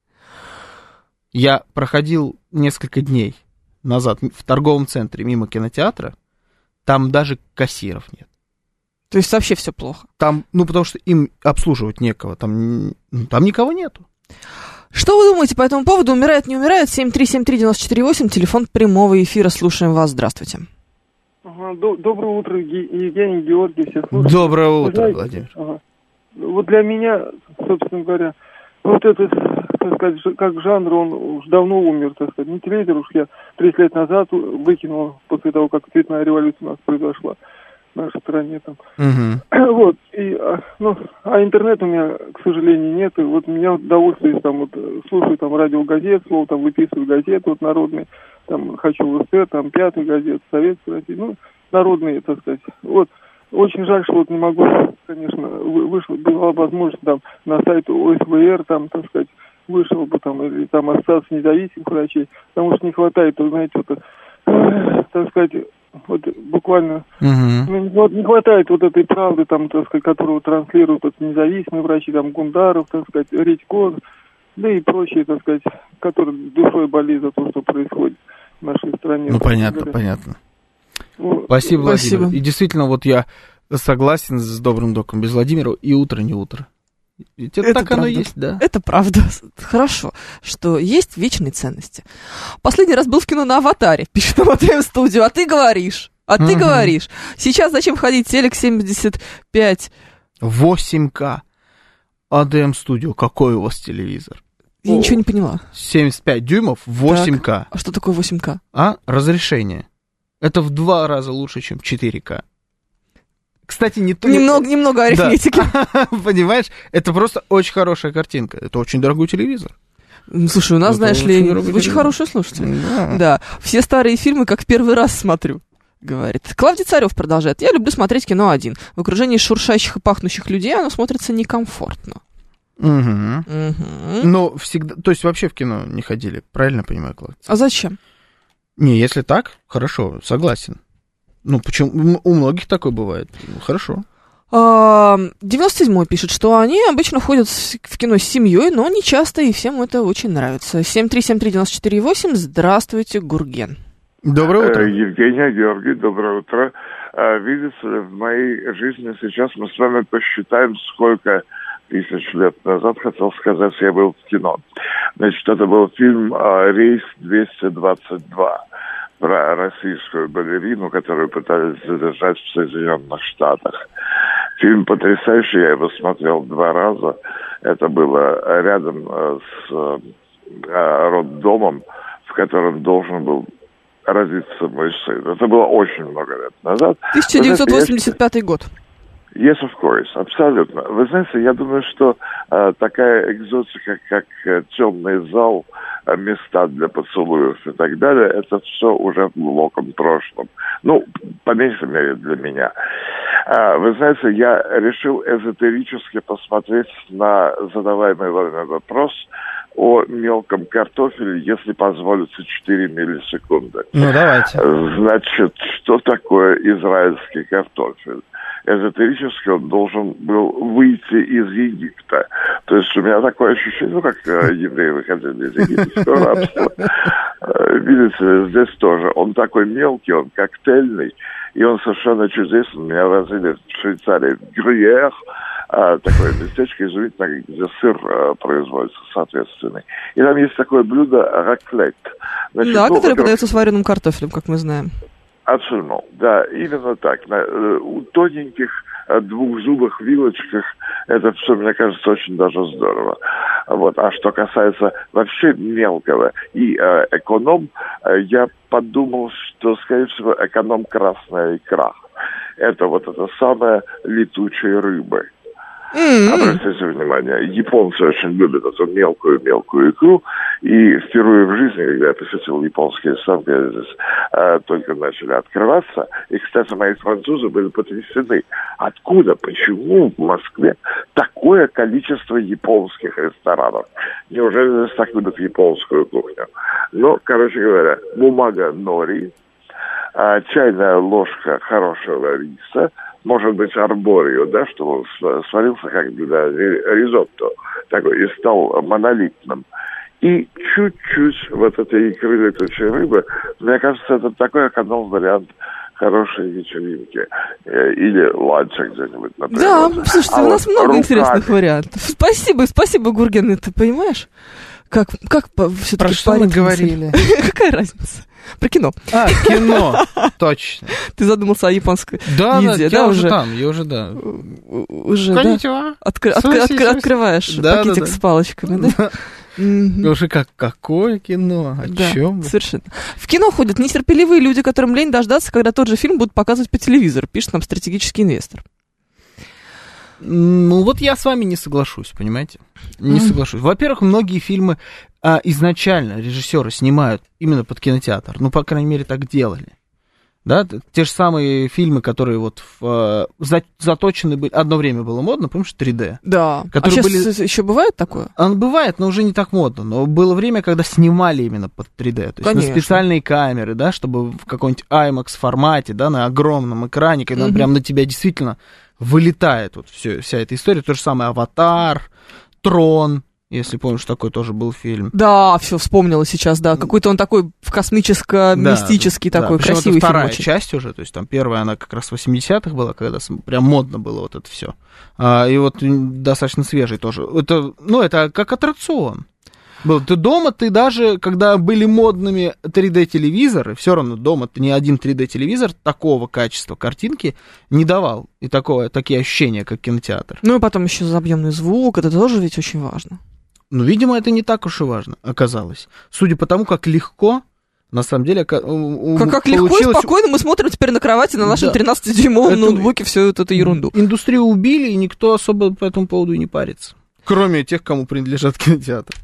B: Я проходил несколько дней назад в торговом центре мимо кинотеатра. Там даже кассиров нет.
C: То есть вообще все плохо?
B: Там, ну, потому что им обслуживать некого. Там никого нету.
C: Что вы думаете по этому поводу? Умирает, не умирает? 7373948, телефон прямого эфира. Слушаем вас. Здравствуйте.
G: Доброе утро, Евгений, Георгий, все слушают.
B: Доброе утро, Владимир.
G: Вот для меня, собственно говоря, вот этот, так сказать, как жанр, он уж давно умер, так сказать. Не телевизор уж я 30 лет назад выкинул, после того, как цветная революция у нас произошла в нашей стране там. Вот, и, интернет у меня, к сожалению, нет. И вот меня удовольствие, там, вот, слушаю там радиогазет, слово там выписываю газеты вот народные, там, «Хочу в СССР», там, «Пятую газету», «Советскую Россию», ну, народные, так сказать. Вот, очень жаль, что вот не могу, конечно, была возможность там на сайт ОСВР, там, так сказать, вышел бы там, или там Ассоциация независимых врачей, потому что не хватает, знаете, вот, так сказать, вот буквально не хватает вот этой правды, там, так сказать, которую транслируют вот, независимые врачи, там, Гундаров, так сказать, Редько, да и прочие, так сказать, которые душой болеют за то, что происходит в нашей стране.
B: Ну, понятно. Спасибо, Владимир. И действительно, вот я согласен с добрым доком. Без Владимира и утро не утро. Ведь это так правда. Оно и есть, да.
C: Это правда. Хорошо, что есть вечные ценности. Последний раз был в кино на «Аватаре», пишет нам АТМ-студию, а ты говоришь. Сейчас зачем ходить? Телек 75.
B: 8К. АДМ-студио, какой у вас телевизор?
C: Я ничего не поняла.
B: 75 дюймов, 8К.
C: Так, а что такое 8К?
B: Разрешение. Это в 2 раза лучше, чем 4К. Кстати,
C: Немного арифметики.
B: Да. Понимаешь, это просто очень хорошая картинка. Это очень дорогой телевизор.
C: Слушай, у нас, знаешь ли, очень хорошие слушатели. Да. Все старые фильмы как первый раз смотрю, говорит. Клавдий Царев продолжает. Я люблю смотреть кино один. В окружении шуршащих и пахнущих людей оно смотрится некомфортно.
B: Но всегда, то есть вообще в кино не ходили, правильно понимаю, Клавдий?
C: А зачем?
B: Не, если так, хорошо, согласен. Ну, почему? У многих такое бывает. Хорошо.
C: 97-й пишет, что они обычно ходят в кино с семьей, но не часто, и всем это очень нравится. 7373948, здравствуйте, Гурген.
B: Доброе утро.
H: Евгений, Георгий, доброе утро. Видите, в моей жизни сейчас мы с вами посчитаем, сколько тысяч лет назад, хотел сказать, я был в кино. Значит, это был фильм «Рейс 222». Про российскую балерину, которую пытались задержать в Соединенных Штатах. Фильм потрясающий, я его смотрел 2 раза. Это было рядом с роддомом, в котором должен был родиться мой сын. Это было очень много лет назад.
C: 1985 год.
H: Yes, of course, абсолютно. Вы знаете, я думаю, что такая экзотика, как темный зал, места для поцелуев и так далее, это все уже в глубоком прошлом. Ну, по меньшей мере для меня. Вы знаете, я решил эзотерически посмотреть на задаваемый вами вопрос о мелком картофеле, если позволится 4 миллисекунды.
B: Ну, давайте.
H: Значит, что такое израильский картофель? Эзотерически он должен был выйти из Египта. То есть у меня такое ощущение, как евреи выходили из египетского рабства. Видите, здесь тоже. Он такой мелкий, он коктейльный, и он совершенно чудесный. Меня возили в Швейцарии в Грюер, такое местечко изумительное, где сыр производится соответственный. И там есть такое блюдо раклет.
C: Значит, да, которое подается с вареным картофелем, как мы знаем.
H: Абсолютно, да, именно так. У тоненьких двухзубых вилочках это все, мне кажется, очень даже здорово. Вот. А что касается вообще мелкого и эконом, я подумал, что, скорее всего, эконом красная икра. Это вот эта самая летучая рыба. Обратите внимание, японцы очень любят эту мелкую икру, и впервые в жизни, когда я посетил японские ставки, здесь только начали открываться, и, кстати, мои французы были потрясены. Откуда, почему в Москве такое количество японских ресторанов? Неужели здесь так любят японскую кухню? Ну, короче говоря, бумага нори, чайная ложка хорошего риса, может быть, арборио, да, чтобы он сварился как бы, да, ризотто такой, и стал монолитным. И чуть-чуть вот этой икры летучей рыбы, мне кажется, это такой эконом-вариант хорошей вечеринки. Или ланча где-нибудь, например.
C: Да, слушайте, у нас много интересных вариантов. Спасибо, Гурген, ты понимаешь? Как все-таки
B: про что мы говорили?
C: Какая разница? Про кино.
B: Кино, точно.
C: Ты задумался о японской
B: еде,
C: да?
B: Я уже там,
C: Уже, да? Открываешь пакетик с палочками, да?
B: Уже какое кино? О чем?
C: Совершенно. В кино ходят нетерпеливые люди, которым лень дождаться, когда тот же фильм будут показывать по телевизору, пишет нам стратегический инвестор.
B: Ну, вот я с вами не соглашусь, понимаете? Не соглашусь. Во-первых, многие фильмы изначально режиссеры снимают именно под кинотеатр. Ну, по крайней мере, так делали. Да, те же самые фильмы, которые вот заточены были... Одно время было модно, помнишь, 3D?
C: Да. А сейчас еще бывает такое?
B: Оно бывает, но уже не так модно. Но было время, когда снимали именно под 3D. То есть на специальные камеры, да, чтобы в каком-нибудь IMAX формате, да, на огромном экране, когда прям на тебя действительно вылетает вот вся эта история. То же самое «Аватар», «Трон», если помнишь, такой тоже был фильм.
C: Да, все вспомнила сейчас, да. Какой-то он такой космическо-мистический такой,
B: да.
C: красивый фильм.
B: Вторая часть уже, то есть там первая, она как раз в 80-х была, когда прям модно было вот это все. И вот достаточно свежий тоже. Это как аттракцион. Ты дома, ты даже, когда были модными 3D-телевизоры, все равно дома ты ни один 3D-телевизор такого качества картинки не давал. И такие ощущения, как кинотеатр.
C: Ну и потом еще объемный звук, это тоже ведь очень важно.
B: Ну, видимо, это не так уж и важно оказалось. Судя по тому, как легко, на самом деле,
C: как легко и спокойно мы смотрим теперь на кровати на нашем 13-дюймовом ноутбуке всю эту ерунду.
B: Индустрию убили, и никто особо по этому поводу и не парится. Кроме тех, кому принадлежат кинотеатры.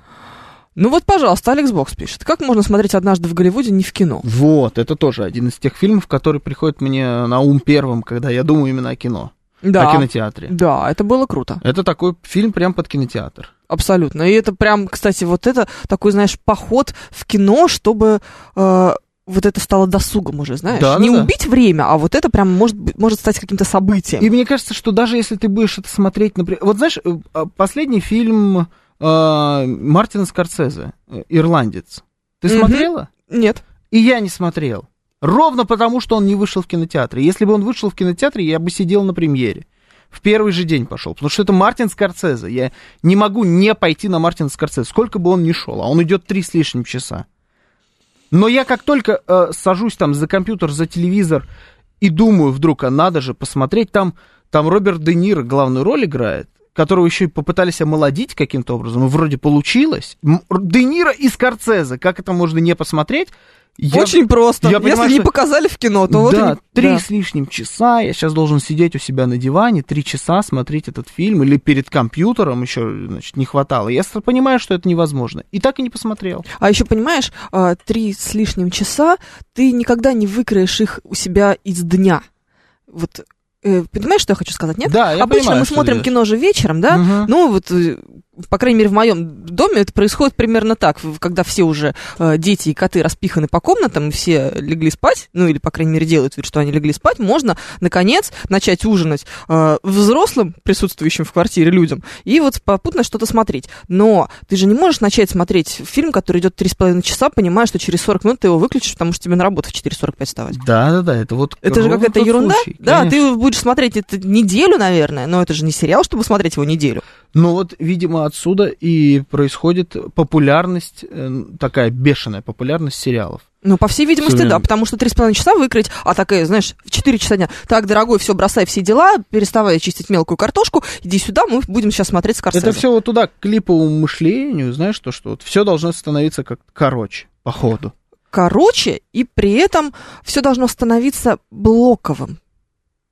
C: Ну вот, пожалуйста, Алекс Бокс пишет. Как можно смотреть «Однажды в Голливуде» не в кино?
B: Вот, это тоже один из тех фильмов, который приходит мне на ум первым, когда я думаю именно о кино.
C: Да,
B: о кинотеатре.
C: Да, это было круто.
B: Это такой фильм прям под кинотеатр.
C: Абсолютно. И это прям, кстати, вот это такой, знаешь, поход в кино, чтобы вот это стало досугом уже, знаешь.
B: Да,
C: не убить время, а вот это прям может стать каким-то событием.
B: И мне кажется, что даже если ты будешь это смотреть, например... Вот знаешь, последний фильм Мартина Скорсезе «Ирландец». Ты смотрела?
C: Нет.
B: И я не смотрел. Ровно потому, что он не вышел в кинотеатре. Если бы он вышел в кинотеатре, я бы сидел на премьере. В первый же день пошел. Потому что это Мартин Скорсезе. Я не могу не пойти на Мартина Скорсезе, сколько бы он ни шел. А он идет 3 с лишним часа. Но я как только сажусь там за компьютер, за телевизор и думаю вдруг, а надо же посмотреть, там Роберт Де Ниро главную роль играет, которого еще и попытались омолодить каким-то образом, и вроде получилось. Де Ниро и Скорсезе, как это можно не посмотреть?
C: Очень просто. Если не показали в кино, то вот...
B: Да, 3 с лишним часа, я сейчас должен сидеть у себя на диване, 3 часа смотреть этот фильм, или перед компьютером еще, значит, не хватало. Я понимаю, что это невозможно. И так и не посмотрел.
C: А еще, понимаешь, 3 с лишним часа, ты никогда не выкроешь их у себя из дня. Вот... Понимаешь, что я хочу сказать, нет?
B: Да, я
C: Обычно
B: понимаю,
C: мы смотрим кино же вечером, да?
B: Угу.
C: Ну, вот, по крайней мере, в моем доме это происходит примерно так, когда все уже дети и коты распиханы по комнатам, и все легли спать, ну, или, по крайней мере, делают вид, что они легли спать, можно, наконец, начать ужинать взрослым, присутствующим в квартире людям, и вот попутно что-то смотреть. Но ты же не можешь начать смотреть фильм, который идет 3,5 часа, понимая, что через 40 минут ты его выключишь, потому что тебе на работу в 4:45 вставать.
B: Да, это вот...
C: Это же какая-то ерунда.
B: Случай,
C: да, ты будешь смотреть это неделю, наверное, но это же не сериал, чтобы смотреть его неделю.
B: Ну вот, видимо, отсюда и происходит популярность, такая бешеная популярность сериалов.
C: Ну, по всей видимости, да, потому что 3,5 часа выкрыть, а такая, знаешь, в 4 часа дня. Так, дорогой, все, бросай все дела, переставай чистить мелкую картошку, иди сюда, мы будем сейчас смотреть Скорсезе.
B: Это все вот туда, к клиповому мышлению, знаешь, что вот все должно становиться как короче, по ходу.
C: Короче, и при этом все должно становиться блоковым.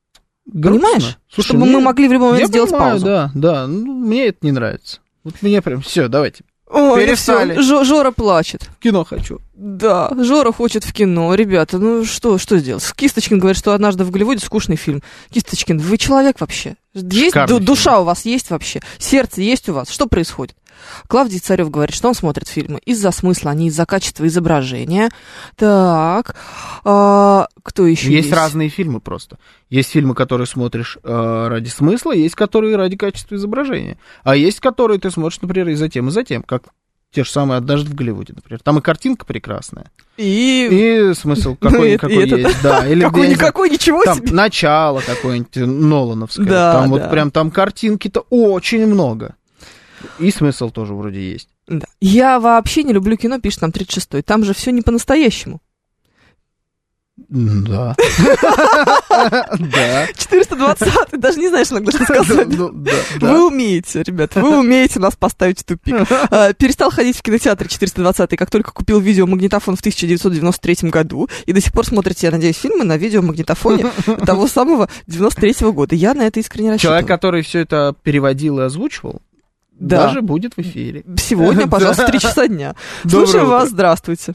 C: Понимаешь?
B: Слушай,
C: чтобы мы могли в любой момент сделать паузу.
B: Да. Ну, мне это не нравится. Вот мне прям... Все, давайте.
C: Ой, перестали. Жора плачет.
B: В кино хочу.
C: Да, Жора хочет в кино. Ребята, ну что сделать? Кисточкин говорит, что «Однажды в Голливуде» скучный фильм. Кисточкин, вы человек вообще? Есть душа у вас есть вообще? Сердце есть у вас? Что происходит? Клавдий Царев говорит, что он смотрит фильмы из-за смысла, а не из-за качества изображения. Так, кто еще есть?
B: Есть разные фильмы просто. Есть фильмы, которые смотришь ради смысла, есть которые ради качества изображения. А есть которые ты смотришь, например, и затем, как те же самые «Однажды в Голливуде», например. Там и картинка прекрасная. И смысл какой-никакой есть. Да, или
C: какой-никакой, ничего
B: там
C: себе.
B: Начало какое-нибудь Нолановское.
C: Да,
B: там вот прям там картинки-то очень много. И смысл тоже вроде есть.
C: Да. Я вообще не люблю кино, пишет нам 36-й. Там же все не по-настоящему.
B: Да.
C: 420-й, даже не знаешь иногда, что сказать. Вы умеете, ребят, вы умеете нас поставить в тупик. Перестал ходить в кинотеатр 420-й, как только купил видеомагнитофон в 1993 году, и до сих пор смотрите, я надеюсь, фильмы на видеомагнитофоне того самого 93-го года. Я на это искренне рассчитываю.
B: Человек, который все это переводил и озвучивал, даже будет в эфире.
C: Сегодня, пожалуйста, 3 часа дня. Слушаю вас, здравствуйте.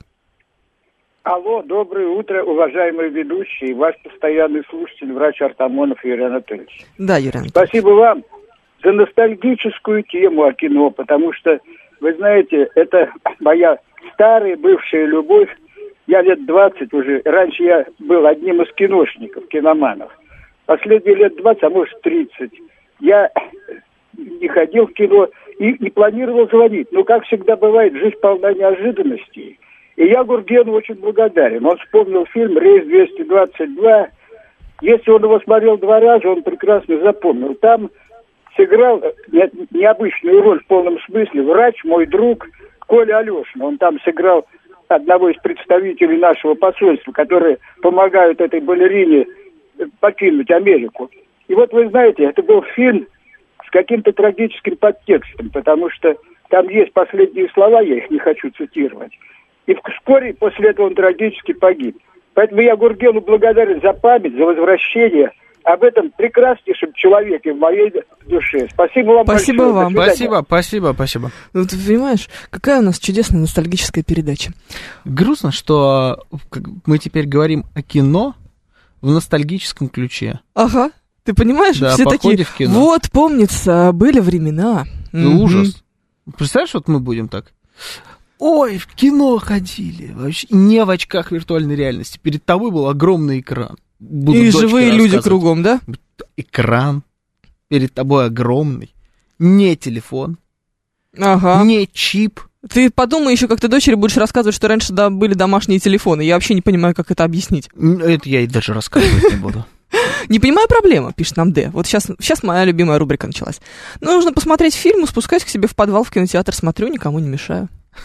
I: Алло, доброе утро, уважаемые ведущие, ваш постоянный слушатель, врач Артамонов Юрий Анатольевич.
C: Да, Юрий Анатольевич.
I: Спасибо вам за ностальгическую тему о кино, потому что, вы знаете, это моя старая бывшая любовь. Я лет 20 уже, раньше я был одним из киношников, киноманов. Последние лет 20, а может 30, я не ходил в кино и не планировал звонить. Но, как всегда бывает, жизнь полна неожиданностей. И я Гургену очень благодарен. Он вспомнил фильм «Рейс-222». Если он его смотрел 2 раза, он прекрасно запомнил. Там сыграл необычную роль в полном смысле врач, мой друг Коля Алешин. Он там сыграл одного из представителей нашего посольства, которые помогают этой балерине покинуть Америку. И вот вы знаете, это был фильм с каким-то трагическим подтекстом, потому что там есть последние слова, я их не хочу цитировать. И вскоре после этого он трагически погиб. Поэтому я Гургену благодарен за память, за возвращение об этом прекраснейшем человеке в моей душе. Спасибо вам большое.
C: Спасибо вам.
B: Спасибо.
C: Ну, ты понимаешь, какая у нас чудесная ностальгическая передача.
B: Грустно, что мы теперь говорим о кино в ностальгическом ключе.
C: Ага. Ты понимаешь,
B: да,
C: все такие, вот, помнится, были времена.
B: Ужас. Представляешь, вот мы будем так... Ой, в кино ходили. Вообще не в очках виртуальной реальности. Перед тобой был огромный экран.
C: И живые люди кругом, да?
B: Экран перед тобой огромный. Не телефон.
C: Ага.
B: Не чип.
C: Ты подумай еще, как ты дочери будешь рассказывать, что раньше были домашние телефоны. Я вообще не понимаю, как это объяснить.
B: Это я и даже рассказывать не буду.
C: Не понимаю проблему, пишет нам Д. Вот сейчас моя любимая рубрика началась. Нужно посмотреть фильм, спускаюсь к себе в подвал в кинотеатр, смотрю, никому не мешаю.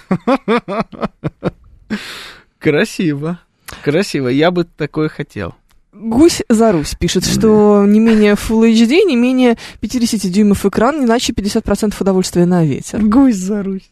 B: Красиво. Я бы такое хотел.
C: Гусь за Русь пишет, что не менее Full HD, не менее 50 дюймов экран, иначе 50% удовольствия на ветер.
B: Гусь за Русь.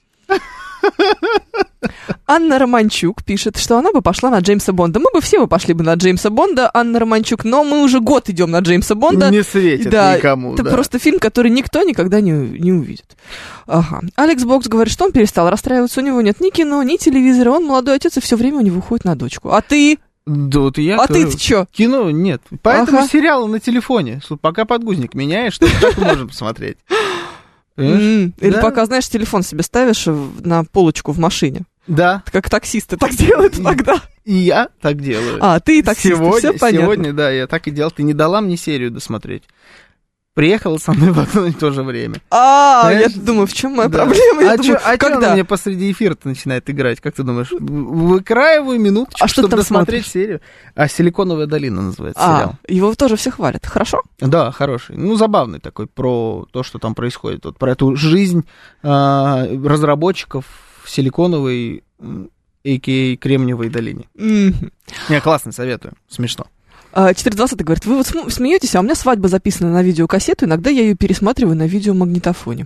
C: Анна Романчук пишет, что она бы пошла на Джеймса Бонда. Мы бы все пошли бы на Джеймса Бонда, Анна Романчук, но мы уже год идем на Джеймса Бонда.
B: Не светит никому.
C: Это просто фильм, который никто никогда не увидит. Ага. Алекс Бокс говорит, что он перестал расстраиваться, у него нет ни кино, ни телевизора, он молодой отец, и все время у него уходит на дочку. А ты?
B: Да, вот я
C: ты чё?
B: Кино нет. Поэтому сериалы на телефоне. Пока подгузник меняешь, что так можно посмотреть.
C: Или пока, знаешь, телефон себе ставишь на полочку в машине.
B: Да.
C: Как таксисты так делают иногда.
B: И я так делаю.
C: А, ты и таксист, все понятно.
B: Сегодня, да, я так и делал. Ты не дала мне серию досмотреть. Приехала со мной в одно и то же время.
C: Я думаю, в чем моя проблема?
B: Когда она мне посреди эфира-то начинает играть? Как ты думаешь? Выкраиваю минуточку, чтобы досмотреть серию. «Силиконовая долина» называется сериал.
C: Его тоже все хвалят. Хорошо?
B: Да, хороший. Забавный такой, про то, что там происходит. Вот про эту жизнь разработчиков в Силиконовой, а.к.а. Кремниевой долине. Не, классно, советую. Смешно.
C: 420 говорит, вы вот смеетесь, а у меня свадьба записана на видеокассету, иногда я ее пересматриваю на видеомагнитофоне.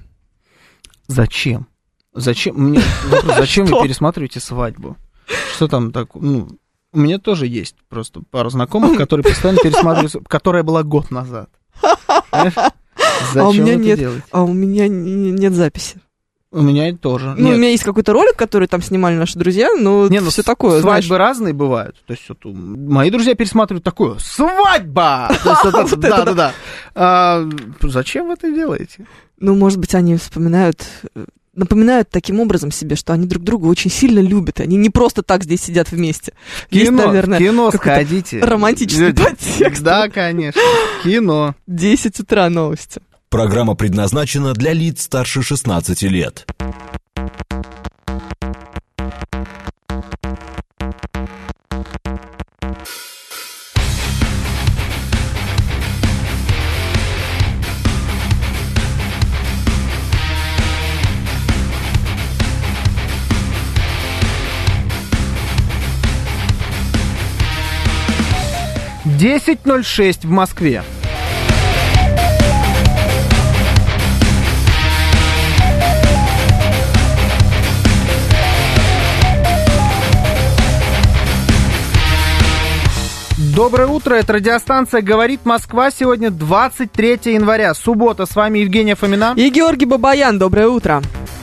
B: Зачем? Зачем вы пересматриваете свадьбу? Что там так? У меня тоже есть просто пару знакомых, которые постоянно пересматривают, которая была год назад.
C: А у меня нет. А у меня нет записи.
B: У меня тоже.
C: Ну, у меня есть какой-то ролик, который там снимали наши друзья, но все такое.
B: Свадьбы разные бывают. То есть мои друзья пересматривают такое: свадьба! Да. Зачем вы это делаете?
C: Ну, может быть, они напоминают таким образом себе, что они друг друга очень сильно любят. Они не просто так здесь сидят вместе. Есть, наверное,
B: кино сходите.
C: Романтичный подтекст.
B: Да, конечно. Кино.
C: 10 утра новости.
A: Программа предназначена для лиц старше 16 лет.
B: «10:06 в Москве. Доброе утро, это радиостанция «Говорит Москва». Сегодня 23 января, суббота. С вами Евгения Фомина.
C: И Георгий Бабаян. Доброе утро.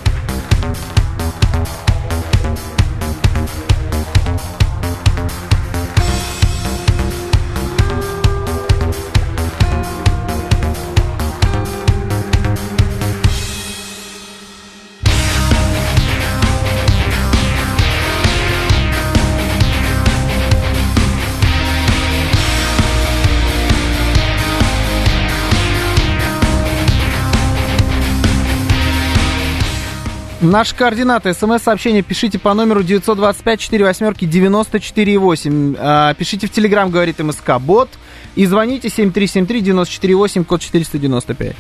B: Наши координаты. СМС-сообщение пишите по номеру 925-48-94-8. Пишите в Телеграм, говорит МСК Бот. И звоните 7373-94-8, код 495.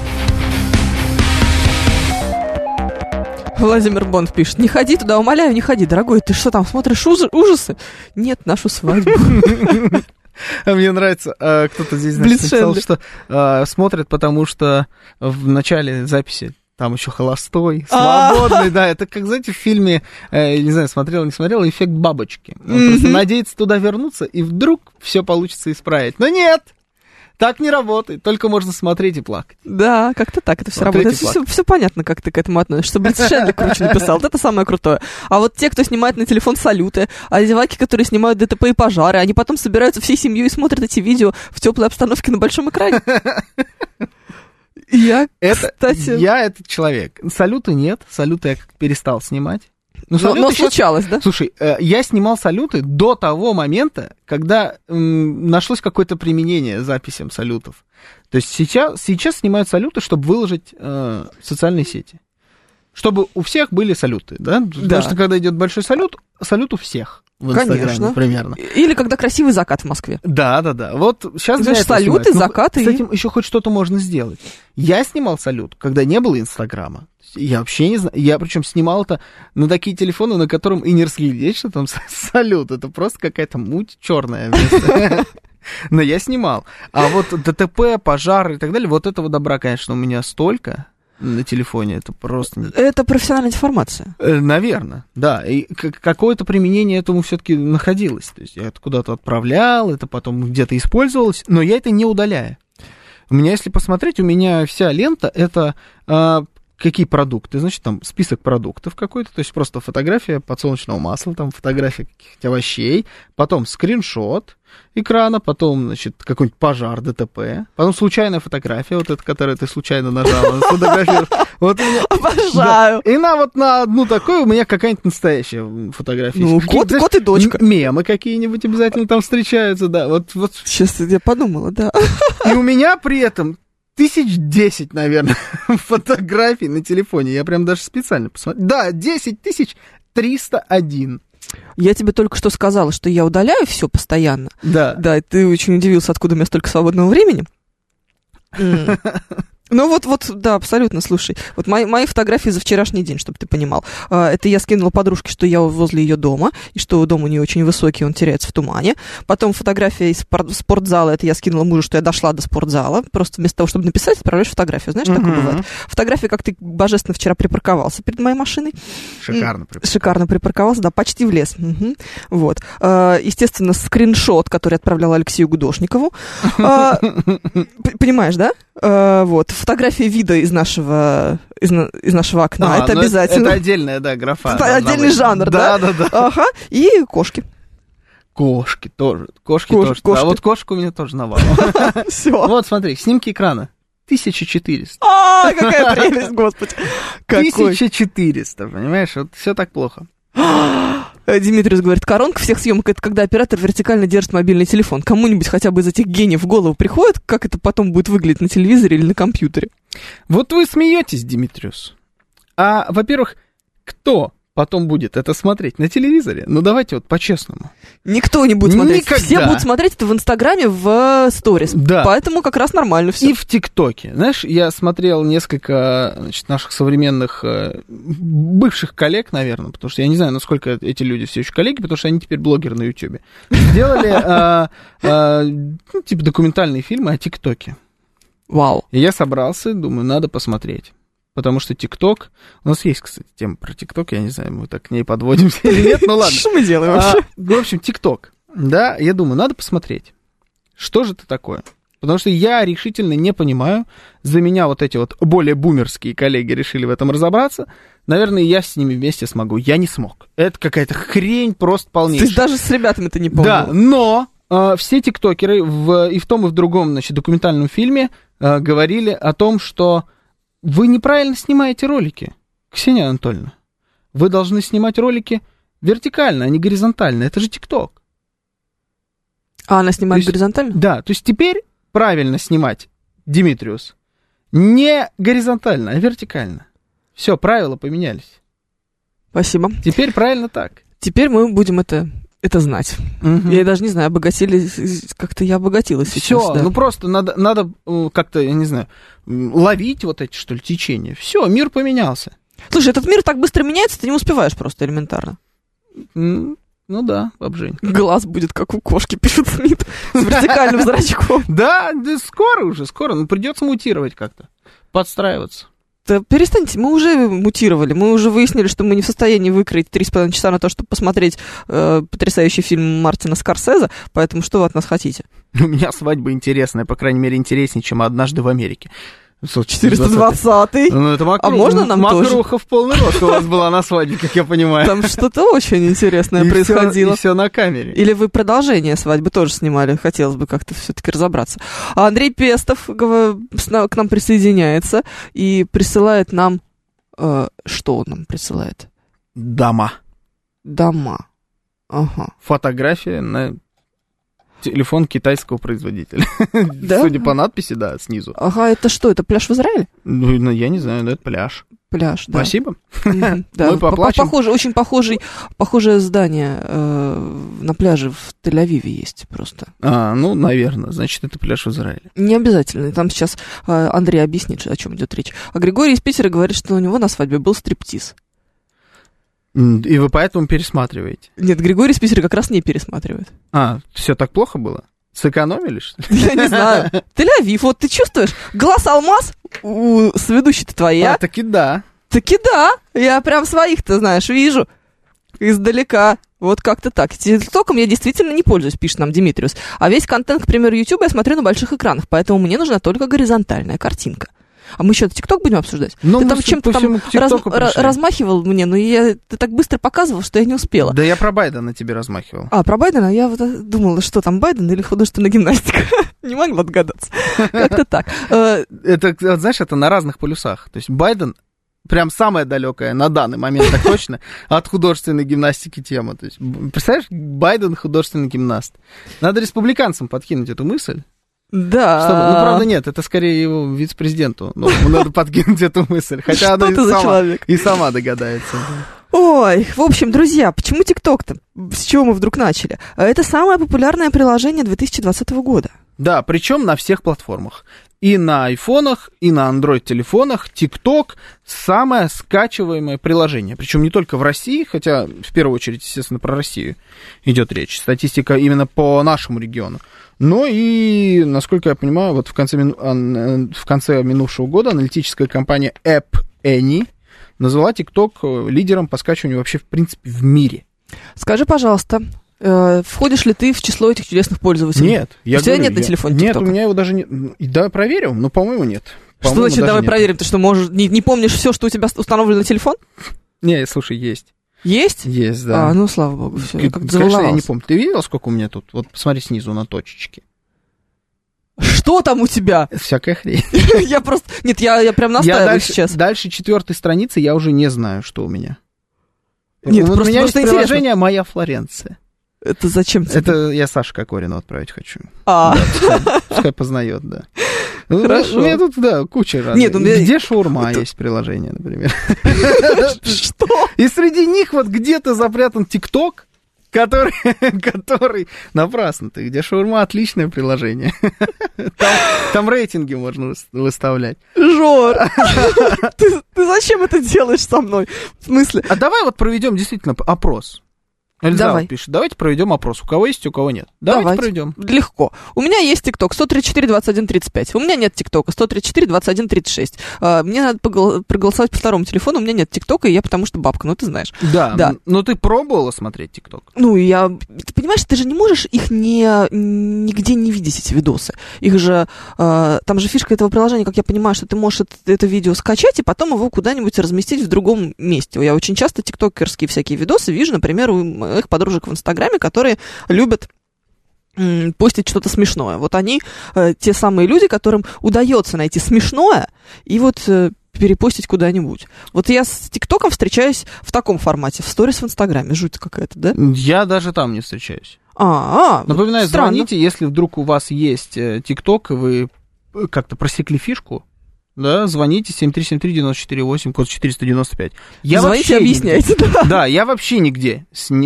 C: Владимир Бонд пишет: не ходи туда, умоляю, не ходи, дорогой. Ты что там, смотришь ужасы? Нет, нашу свадьбу.
B: Мне нравится, кто-то здесь написал, что смотрят, потому что в начале записи там еще холостой, свободный, да. Это как, знаете, в фильме, не знаю, смотрел, не смотрел, «Эффект бабочки». Он просто надеется туда вернуться, и вдруг все получится исправить. Но нет! Так не работает, только можно смотреть и плакать.
C: Да, как-то так это все работает. Все понятно, как ты к этому относишься. Блин, совершенно круче написал, вот это самое крутое. А вот те, кто снимает на телефон салюты, а зеваки, которые снимают ДТП и пожары, они потом собираются всей семьей и смотрят эти видео в теплой обстановке на большом экране. Я
B: этот человек. Салюты нет, салюты я перестал снимать.
C: Но случалось, да?
B: Слушай, я снимал салюты до того момента, когда нашлось какое-то применение записям салютов. То есть сейчас снимают салюты, чтобы выложить в социальные сети. Чтобы у всех были салюты, да? Потому что когда идет большой салют у всех. В Инстаграме, конечно. Примерно.
C: Или когда красивый закат в Москве.
B: Да. Вот сейчас
C: знаешь, салюты, закаты.
B: С этим еще хоть что-то можно сделать. Я снимал салют, когда не было Инстаграма. Я вообще не знаю. Я причем снимал это на такие телефоны, на котором и не разглядеть, что там салют. Это просто какая-то муть черная. Но я снимал. А вот ДТП, пожары и так далее, вот этого добра, конечно, у меня столько на телефоне, это просто...
C: Это профессиональная информация.
B: Наверное, да. И какое-то применение этому все-таки находилось. То есть я это куда-то отправлял, это потом где-то использовалось, но я это не удаляю. У меня, если посмотреть, у меня вся лента — это какие продукты, значит, там список продуктов какой-то, то есть просто фотография подсолнечного масла, там фотография каких-то овощей, потом скриншот экрана, потом, значит, какой-нибудь пожар, ДТП, потом случайная фотография, вот эта, которую ты случайно нажала, сфотографируешь. Вот
C: обожаю.
B: И на одну такую у меня какая-нибудь настоящая фотография.
C: Ну, кот и дочка.
B: Мемы какие-нибудь обязательно там встречаются, да. Вот.
C: Сейчас я подумала, да.
B: И у меня при этом 1010, наверное, фотографий на телефоне. Я прям даже специально посмотрел. Да, 10301.
C: Я тебе только что сказала, что я удаляю все постоянно.
B: Да.
C: Да, и ты очень удивился, откуда у меня столько свободного времени. Ну вот, да, абсолютно, слушай. Вот мои фотографии за вчерашний день, чтобы ты понимал. Это я скинула подружке, что я возле ее дома, и что дом у нее очень высокий, он теряется в тумане. Потом фотография из спортзала, это я скинула мужу, что я дошла до спортзала. Просто вместо того, чтобы написать, отправляешь фотографию. Знаешь, такое бывает? Фотография, как ты божественно вчера припарковался перед моей машиной. Шикарно припарковался, да, почти влез. Вот. Естественно, скриншот, который отправлял Алексею Гудошникову. Понимаешь, да? Вот. Фотография вида из нашего окна. Это обязательно.
B: Это отдельная, да, графа.
C: Это отдельный жанр, да?
B: Да.
C: Ага. И кошки.
B: Кошки тоже. Кошки тоже. А вот кошка у меня тоже навалом.
C: Все.
B: Вот, смотри, снимки экрана. 1400.
C: Какая прелесть, господи.
B: 1400, понимаешь? Вот все так плохо.
C: Димитриус говорит, коронка всех съемок — это когда оператор вертикально держит мобильный телефон. Кому-нибудь хотя бы из этих гениев в голову приходит, как это потом будет выглядеть на телевизоре или на компьютере?
B: Вот вы смеетесь, Димитриус. Во-первых, кто потом будет это смотреть на телевизоре? Ну, давайте вот по-честному.
C: Никто не будет смотреть.
B: Никогда.
C: Все будут смотреть это в Инстаграме, в сторис. Да. Поэтому как раз нормально все.
B: И в ТикТоке. Знаешь, я смотрел несколько наших современных бывших коллег, наверное, потому что я не знаю, насколько эти люди все еще коллеги, потому что они теперь блогеры на Ютубе. Сделали типа документальные фильмы о ТикТоке.
C: Вау.
B: И я собрался, думаю, надо посмотреть. Потому что ТикТок... У нас есть, кстати, тема про ТикТок, я не знаю, мы так к ней подводимся или нет, ну ладно.
C: Что мы делаем вообще?
B: В общем, ТикТок. Да, я думаю, надо посмотреть. Что же это такое? Потому что я решительно не понимаю. За меня вот эти вот более бумерские коллеги решили в этом разобраться. Наверное, я с ними вместе смогу. Я не смог. Это какая-то хрень просто полнейшая.
C: То есть даже с ребятами ты не понял?
B: Да, но все тиктокеры и в том, и в другом, значит, документальном фильме говорили о том, что вы неправильно снимаете ролики, Ксения Анатольевна. Вы должны снимать ролики вертикально, а не горизонтально. Это же ТикТок.
C: А она снимает горизонтально?
B: Да, то есть теперь правильно снимать, Димитриус, не горизонтально, а вертикально. Все, правила поменялись.
C: Спасибо.
B: Теперь правильно так.
C: Теперь мы будем это знать. Угу. Я даже не знаю, как-то я обогатилась сейчас.
B: Все, да. Ну просто надо как-то, я не знаю, ловить вот эти, что ли, течения. Все, мир поменялся.
C: Слушай, этот мир так быстро меняется, ты не успеваешь просто элементарно.
B: Ну да, бабжень.
C: Глаз будет как у кошки, пишет Смит, с вертикальным зрачком.
B: Да, скоро, но придется мутировать как-то, подстраиваться.
C: Да перестаньте, мы уже мутировали, мы уже выяснили, что мы не в состоянии выкроить 3,5 часа на то, чтобы посмотреть потрясающий фильм Мартина Скорсезе, поэтому что вы от нас хотите?
B: У меня свадьба интересная, по крайней мере, интереснее, чем «Однажды в Америке».
C: 420-й.
B: Ну, это
C: а можно нам тоже?
B: Макруха в полный рост у вас была на свадьбе, как я понимаю.
C: Там что-то очень интересное происходило.
B: И все на камере.
C: Или вы продолжение свадьбы тоже снимали? Хотелось бы как-то все-таки разобраться. А Андрей Пестов к нам присоединяется и присылает нам... Что он нам присылает?
B: Дома.
C: Ага.
B: Фотография на... телефон китайского производителя.
C: Да?
B: Судя по надписи, да, снизу.
C: Ага, это что, это пляж в Израиле?
B: Ну, я не знаю, но это пляж.
C: Пляж, да.
B: Спасибо.
C: Да.
B: Мы поплачем.
C: Очень похожее здание на пляже в Тель-Авиве есть просто.
B: Ну, наверное, значит, это пляж в Израиле.
C: Не обязательно. Там сейчас Андрей объяснит, о чем идет речь. А Григорий из Питера говорит, что у него на свадьбе был стриптиз.
B: И вы поэтому пересматриваете?
C: Нет, Григорий из Питера как раз не пересматривает.
B: Все так плохо было? Сэкономили, что ли?
C: Я не знаю. Тель-Авив, вот ты чувствуешь? Глаз алмаз у соведущей-то твоя.
B: Таки да.
C: Я прям своих-то, знаешь, вижу издалека. Вот как-то так. ТикТоком я действительно не пользуюсь, пишет нам Димитриус. А весь контент, к примеру, YouTube я смотрю на больших экранах, поэтому мне нужна только горизонтальная картинка. А мы еще ТикТок будем обсуждать?
B: Ну,
C: ты там чем-то там размахивал мне, но ты так быстро показывал, что я не успела.
B: Да я про Байдена тебе размахивал.
C: Про Байдена? Я вот думала, что там Байден или художественная гимнастика. Не могла догадаться. Как-то так.
B: Это, знаешь, это на разных полюсах. То есть Байден прям самая далекая на данный момент, так точно, от художественной гимнастики тема. То есть, представляешь, Байден художественный гимнаст. Надо республиканцам подкинуть эту мысль.
C: Да.
B: Ну, правда, нет, это скорее его вице-президенту. Но надо подкинуть эту мысль. Хотя она и сама догадается.
C: Ой, в общем, друзья, почему ТикТок-то? С чего мы вдруг начали? Это самое популярное приложение 2020 года.
B: Да, причем на всех платформах. И на айфонах, и на Android-телефонах TikTok самое скачиваемое приложение. Причем не только в России, хотя в первую очередь, естественно, про Россию идет речь. Статистика именно по нашему региону. Но и, насколько я понимаю, вот в конце минувшего года аналитическая компания App Annie назвала TikTok лидером по скачиванию вообще, в принципе, в мире.
C: Скажи, пожалуйста, входишь ли ты в число этих чудесных пользователей?
B: Нет.
C: У тебя нет на телефоне TikTok?
B: Нет, у меня его даже нет. Давай проверим, но, по-моему, нет.
C: Что значит давай проверим? Ты что, можешь не помнишь все, что у тебя установлено на телефон?
B: Не, слушай, есть.
C: Есть?
B: Есть, да.
C: Ну, слава богу, все.
B: Конечно, я не помню. Ты видел, сколько у меня тут? Вот посмотри снизу на точечки.
C: Что там у тебя?
B: Всякая хрень.
C: Я просто... Нет, я прям настаиваю сейчас.
B: Дальше 4-й страницы я уже не знаю, что у меня.
C: Нет,
B: у меня есть
C: интересно.
B: приложение «Моя Флоренция».
C: Это зачем тебе?
B: Это я Саше Кокорину отправить хочу. Пускай познает, да.
C: Хорошо.
B: У меня тут, да, куча разных.
C: Нет,
B: где шаурма есть приложение, например.
C: Что?
B: И среди них вот где-то запрятан ТикТок, который напрасно ты. Где шаурма — отличное приложение. Там рейтинги можно выставлять.
C: Жор, ты зачем это делаешь со мной? В смысле?
B: А давай вот проведем действительно опрос.
C: Давай.
B: Пишет, давайте проведем опрос. У кого есть, у кого нет. Давайте проведем.
C: Легко. У меня есть ТикТок 134 21 35. У меня нет ТикТока 134 21 36. Мне надо проголосовать по второму телефону. У меня нет ТикТока, и я потому что бабка, ну ты знаешь.
B: Да. Но ты пробовала смотреть ТикТок?
C: Ну, ты понимаешь, ты же не можешь их нигде не видеть, эти видосы. Их же... там же фишка этого приложения, как я понимаю, что ты можешь это видео скачать и потом его куда-нибудь разместить в другом месте. Я очень часто тиктокерские всякие видосы вижу, например, у их подружек в Инстаграме, которые любят постить что-то смешное. Вот они те самые люди, которым удается найти смешное и вот перепостить куда-нибудь. Вот я с ТикТоком встречаюсь в таком формате, в сторис в Инстаграме. Жуть какая-то, да?
B: Я даже там не встречаюсь.
C: странно.
B: Напоминаю, звоните, если вдруг у вас есть ТикТок, и вы как-то просекли фишку, да, звоните 7373948, код 495.
C: Звоните, объясняйте, да.
B: Да, я вообще нигде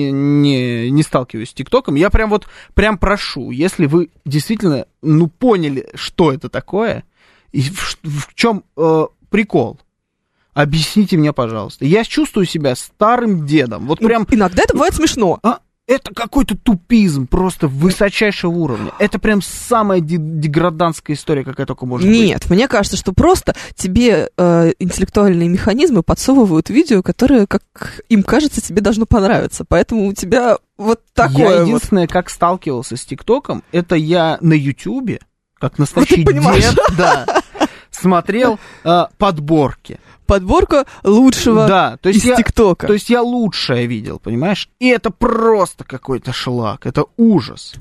B: не сталкиваюсь с ТикТоком. Я прям прошу, если вы действительно, поняли, что это такое, и в чем прикол, объясните мне, пожалуйста. Я чувствую себя старым дедом. Вот прям...
C: Иногда это бывает смешно.
B: Это какой-то тупизм просто высочайшего уровня. Это прям самая деградантская история, какая только может быть.
C: Нет, мне кажется, что просто тебе интеллектуальные механизмы подсовывают видео, которое, как им кажется, тебе должно понравиться. Поэтому у тебя вот такое.
B: Я единственное, как сталкивался с ТикТоком, это я на Ютубе, как настоящий дед, смотрел подборки.
C: Подборка лучшего из ТикТока.
B: То есть я лучшее видел, понимаешь? И это просто какой-то шлак, это ужас.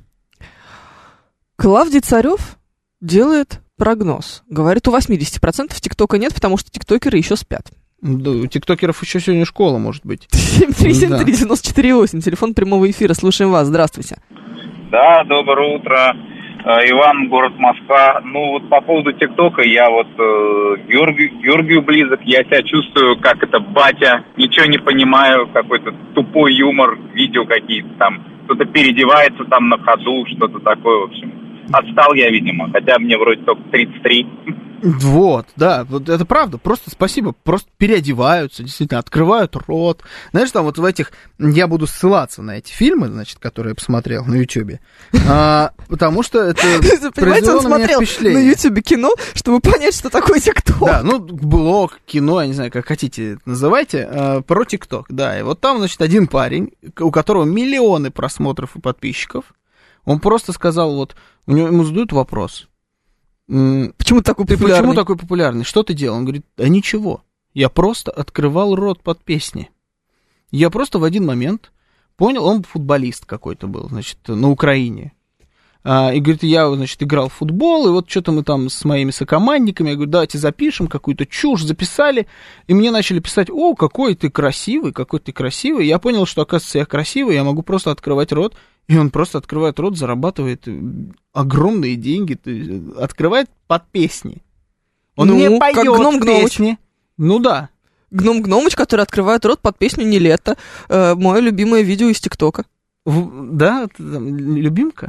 C: Клавдий Царев делает прогноз. Говорит, у 80% ТикТока нет, потому что тиктокеры еще спят.
B: Да, у тиктокеров еще сегодня школа, может быть.
C: 7373948, телефон прямого эфира. Слушаем вас, здравствуйте.
J: Да, доброе утро. Иван, город Москва. Ну вот по поводу ТикТока я вот Георгию близок. Я себя чувствую, как это батя. Ничего не понимаю, какой-то тупой юмор, видео какие-то там. Кто-то переодевается там на ходу, что-то такое, в общем. Отстал я, видимо, хотя мне вроде только 33.
B: Вот, да, вот это правда, просто спасибо, просто переодеваются, действительно, открывают рот. Знаешь, там вот в этих, я буду ссылаться на эти фильмы, значит, которые я посмотрел на Ютубе, потому что это произвело на меня впечатление.
C: На Ютубе кино, чтобы понять, что такое ТикТок. Да,
B: блог, кино, я не знаю, как хотите это называйте, про ТикТок, да, и вот там, значит, один парень, у которого миллионы просмотров и подписчиков, он просто сказал, вот, ему задают вопрос.
C: Почему такой популярный?
B: Почему такой популярный? Что ты делал? Он говорит, ничего. Я просто открывал рот под песни. Я просто в один момент понял, он футболист какой-то был, значит, на Украине. И говорит, я, значит, играл в футбол, и вот что-то мы там с моими сокомандниками, я говорю, давайте запишем какую-то чушь, записали, и мне начали писать, какой ты красивый, какой ты красивый. Я понял, что, оказывается, я красивый, я могу просто открывать рот, и он просто открывает рот, зарабатывает огромные деньги, открывает под песни. Он не поет песни. Ну да.
C: Гном Гномыч, который открывает рот под песню «Нилетто». Мое любимое видео из ТикТока.
B: Да? Любимка?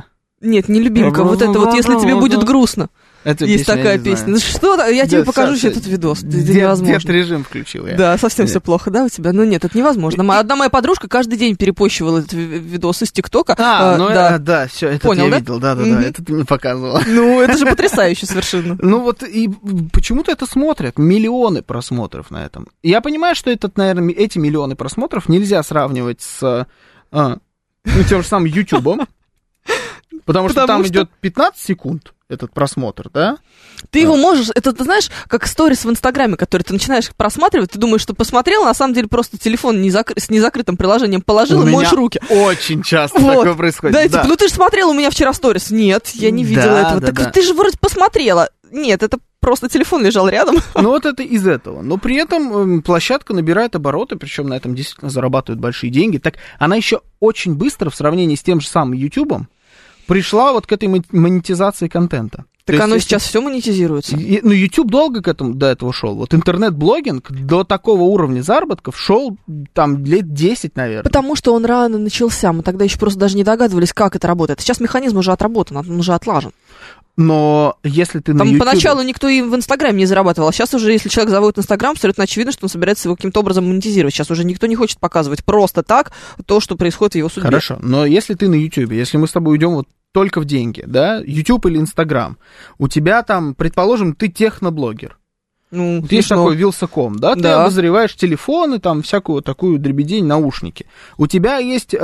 C: Нет, не любимка, вот это вот, если тебе будет грустно.
B: Эту
C: есть такая песня. Ну что, я тебе покажу еще этот видос. Это невозможно.
B: Дед-режим включил я.
C: Да, совсем все плохо, да, у тебя? Ну нет, это невозможно. Одна моя подружка каждый день перепощивала этот видос из ТикТока.
B: Да, все, это я видел, да, это ты мне показывала.
C: Ну, это же потрясающе совершенно.
B: Ну вот, и почему-то это смотрят, миллионы просмотров на этом. Я понимаю, что наверное, эти миллионы просмотров нельзя сравнивать с тем же самым Ютубом, потому что там идет 15 секунд этот просмотр, да?
C: Ты его можешь, это, ты знаешь, как сторис в Инстаграме, который ты начинаешь просматривать, ты думаешь, что посмотрел, а на самом деле просто телефон с незакрытым приложением положил и моешь руки.
B: Очень часто такое происходит.
C: Да, типа, ну ты же смотрела у меня вчера сторис. Нет, я не видела этого. Так ты же вроде посмотрела. Нет, это просто телефон лежал рядом.
B: Ну вот это из этого. Но при этом площадка набирает обороты, причем на этом действительно зарабатывают большие деньги. Так она еще очень быстро в сравнении с тем же самым Ютубом пришла вот к этой монетизации контента.
C: Так оно сейчас все монетизируется.
B: Ну, YouTube долго до этого шел. Вот интернет-блогинг до такого уровня заработков шел там лет 10, наверное.
C: Потому что он рано начался. Мы тогда еще просто даже не догадывались, как это работает. Сейчас механизм уже отработан, он уже отлажен.
B: Но если ты на YouTube...
C: Поначалу никто и в Инстаграме не зарабатывал, а сейчас уже, если человек заводит Инстаграм, абсолютно очевидно, что он собирается его каким-то образом монетизировать. Сейчас уже никто не хочет показывать просто так то, что происходит в его судьбе.
B: Хорошо, но если ты на YouTube, если мы с тобой уйдем вот только в деньги, да, YouTube или Инстаграм, у тебя там, предположим, ты техноблогер.
C: Ну,
B: вот есть такой Вилсаком, да? Ты обозреваешь телефоны, там, всякую такую дребедень, наушники. У тебя есть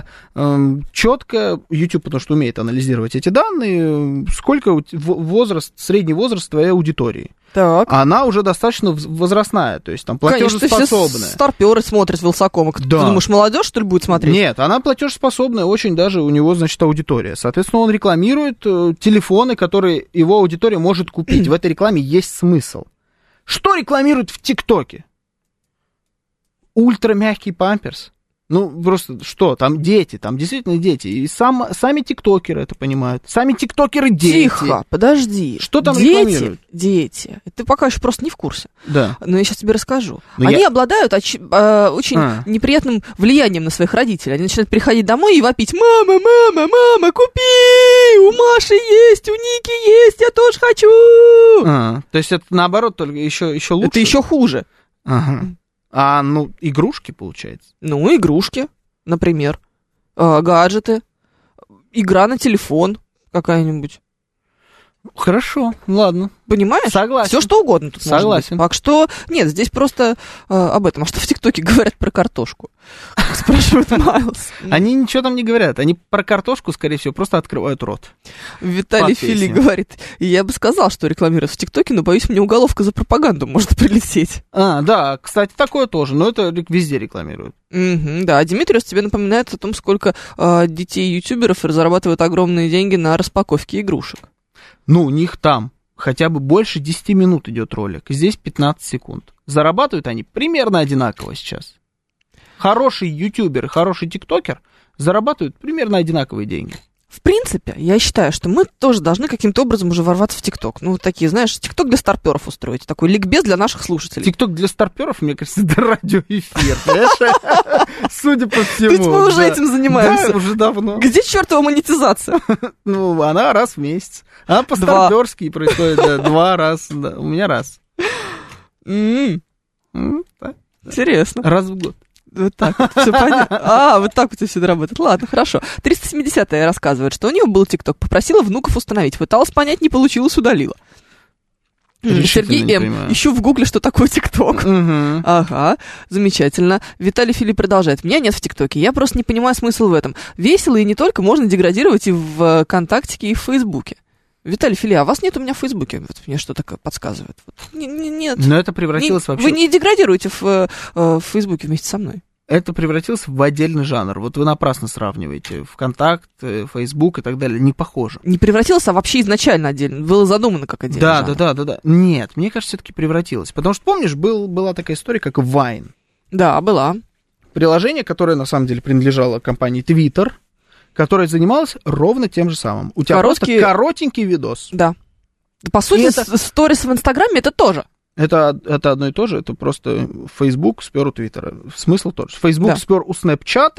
B: четко, YouTube, потому что умеет анализировать эти данные, сколько средний возраст твоей аудитории.
C: Так.
B: Она уже достаточно возрастная, то есть там платежеспособная.
C: Конечно, все старперы смотрят Вилсакома. Да. Ты думаешь, молодежь, что ли, будет смотреть?
B: Нет, она платежеспособная, очень даже у него, значит, аудитория. Соответственно, он рекламирует телефоны, которые его аудитория может купить. В этой рекламе есть смысл. Что рекламируют в ТикТоке? Ультрамягкий памперс. Ну, просто что? Там дети, там действительно дети. И сами тиктокеры это понимают. Сами тиктокеры дети.
C: Тихо, подожди.
B: Что там рекламируют?
C: Дети. Ты пока еще просто не в курсе.
B: Да.
C: Но я сейчас тебе расскажу. Они обладают очень неприятным влиянием на своих родителей. Они начинают приходить домой и вопить: мама, мама, мама, купи! У Маши есть, у Ники есть, я тоже хочу!
B: То есть это наоборот, только еще лучше?
C: Это еще хуже.
B: Ага. Игрушки, получается?
C: Ну, игрушки, например. Гаджеты. Игра на телефон какая-нибудь.
B: Хорошо, ладно.
C: Понимаешь?
B: Согласен.
C: Все что угодно тут
B: согласен.
C: Может быть. Так что, нет, здесь просто об этом. А что в ТикТоке говорят про картошку? Спрашивает Майлз.
B: Они ничего там не говорят. Они про картошку, скорее всего, просто открывают рот.
C: Виталий Фили говорит: я бы сказал, что рекламируют в ТикТоке, но, боюсь, мне уголовка за пропаганду может прилететь.
B: Да, кстати, такое тоже, но это везде рекламируют.
C: Да, Димитриус тебе напоминает о том, сколько детей-ютуберов зарабатывают огромные деньги на распаковке игрушек.
B: Ну, у них там хотя бы больше 10 минут идет ролик, здесь 15 секунд. Зарабатывают они примерно одинаково сейчас. Хороший ютубер и хороший тиктокер зарабатывают примерно одинаковые деньги.
C: В принципе, я считаю, что мы тоже должны каким-то образом уже ворваться в ТикТок. Ну, вот такие, знаешь, ТикТок для старперов устроить. Такой ликбез для наших слушателей.
B: ТикТок для старперов, мне кажется, это радиоэфир, понимаешь? Судя по всему.
C: Ведь мы уже этим занимаемся.
B: Да, уже давно.
C: Где чертова монетизация?
B: Ну, она раз в месяц. Она по-старперски происходит 2 раза. У меня раз.
C: Интересно.
B: Раз в год.
C: Вот так вот, все понятно. Вот так вот все работает. Ладно, хорошо. 370-я рассказывает, что у нее был ТикТок, попросила внуков установить. Пыталась понять, не получилось, удалила. Сергей М. Ищу в гугле, что такое ТикТок. Ага, замечательно. Виталий Филипп продолжает. Меня нет в ТикТоке, я просто не понимаю смысл в этом. Весело и не только, можно деградировать и в ВКонтактике, и в Фейсбуке. Виталий Филипп, а вас нет у меня в Фейсбуке? Вот мне что-то подсказывает. Вот. Нет.
B: Но это превратилось вообще...
C: Вы не деградируете в Фейсбуке вместе со мной.
B: Это превратилось в отдельный жанр. Вот вы напрасно сравниваете. ВКонтакт, Фейсбук и так далее. Не похоже. Не
C: превратилось, а вообще изначально отдельно. Было задумано как отдельный жанр.
B: Да. Нет, мне кажется, все-таки превратилось. Потому что, помнишь, была такая история, как Vine.
C: Да, была.
B: Приложение, которое, на самом деле, принадлежало компании Twitter, которая занималась ровно тем же самым. У тебя просто коротенький видос.
C: Да. По сути, сторис в Инстаграме это тоже.
B: Это одно и то же, это просто Facebook спер у Твиттера. Смысл тот же. Facebook спер у Снэпчата,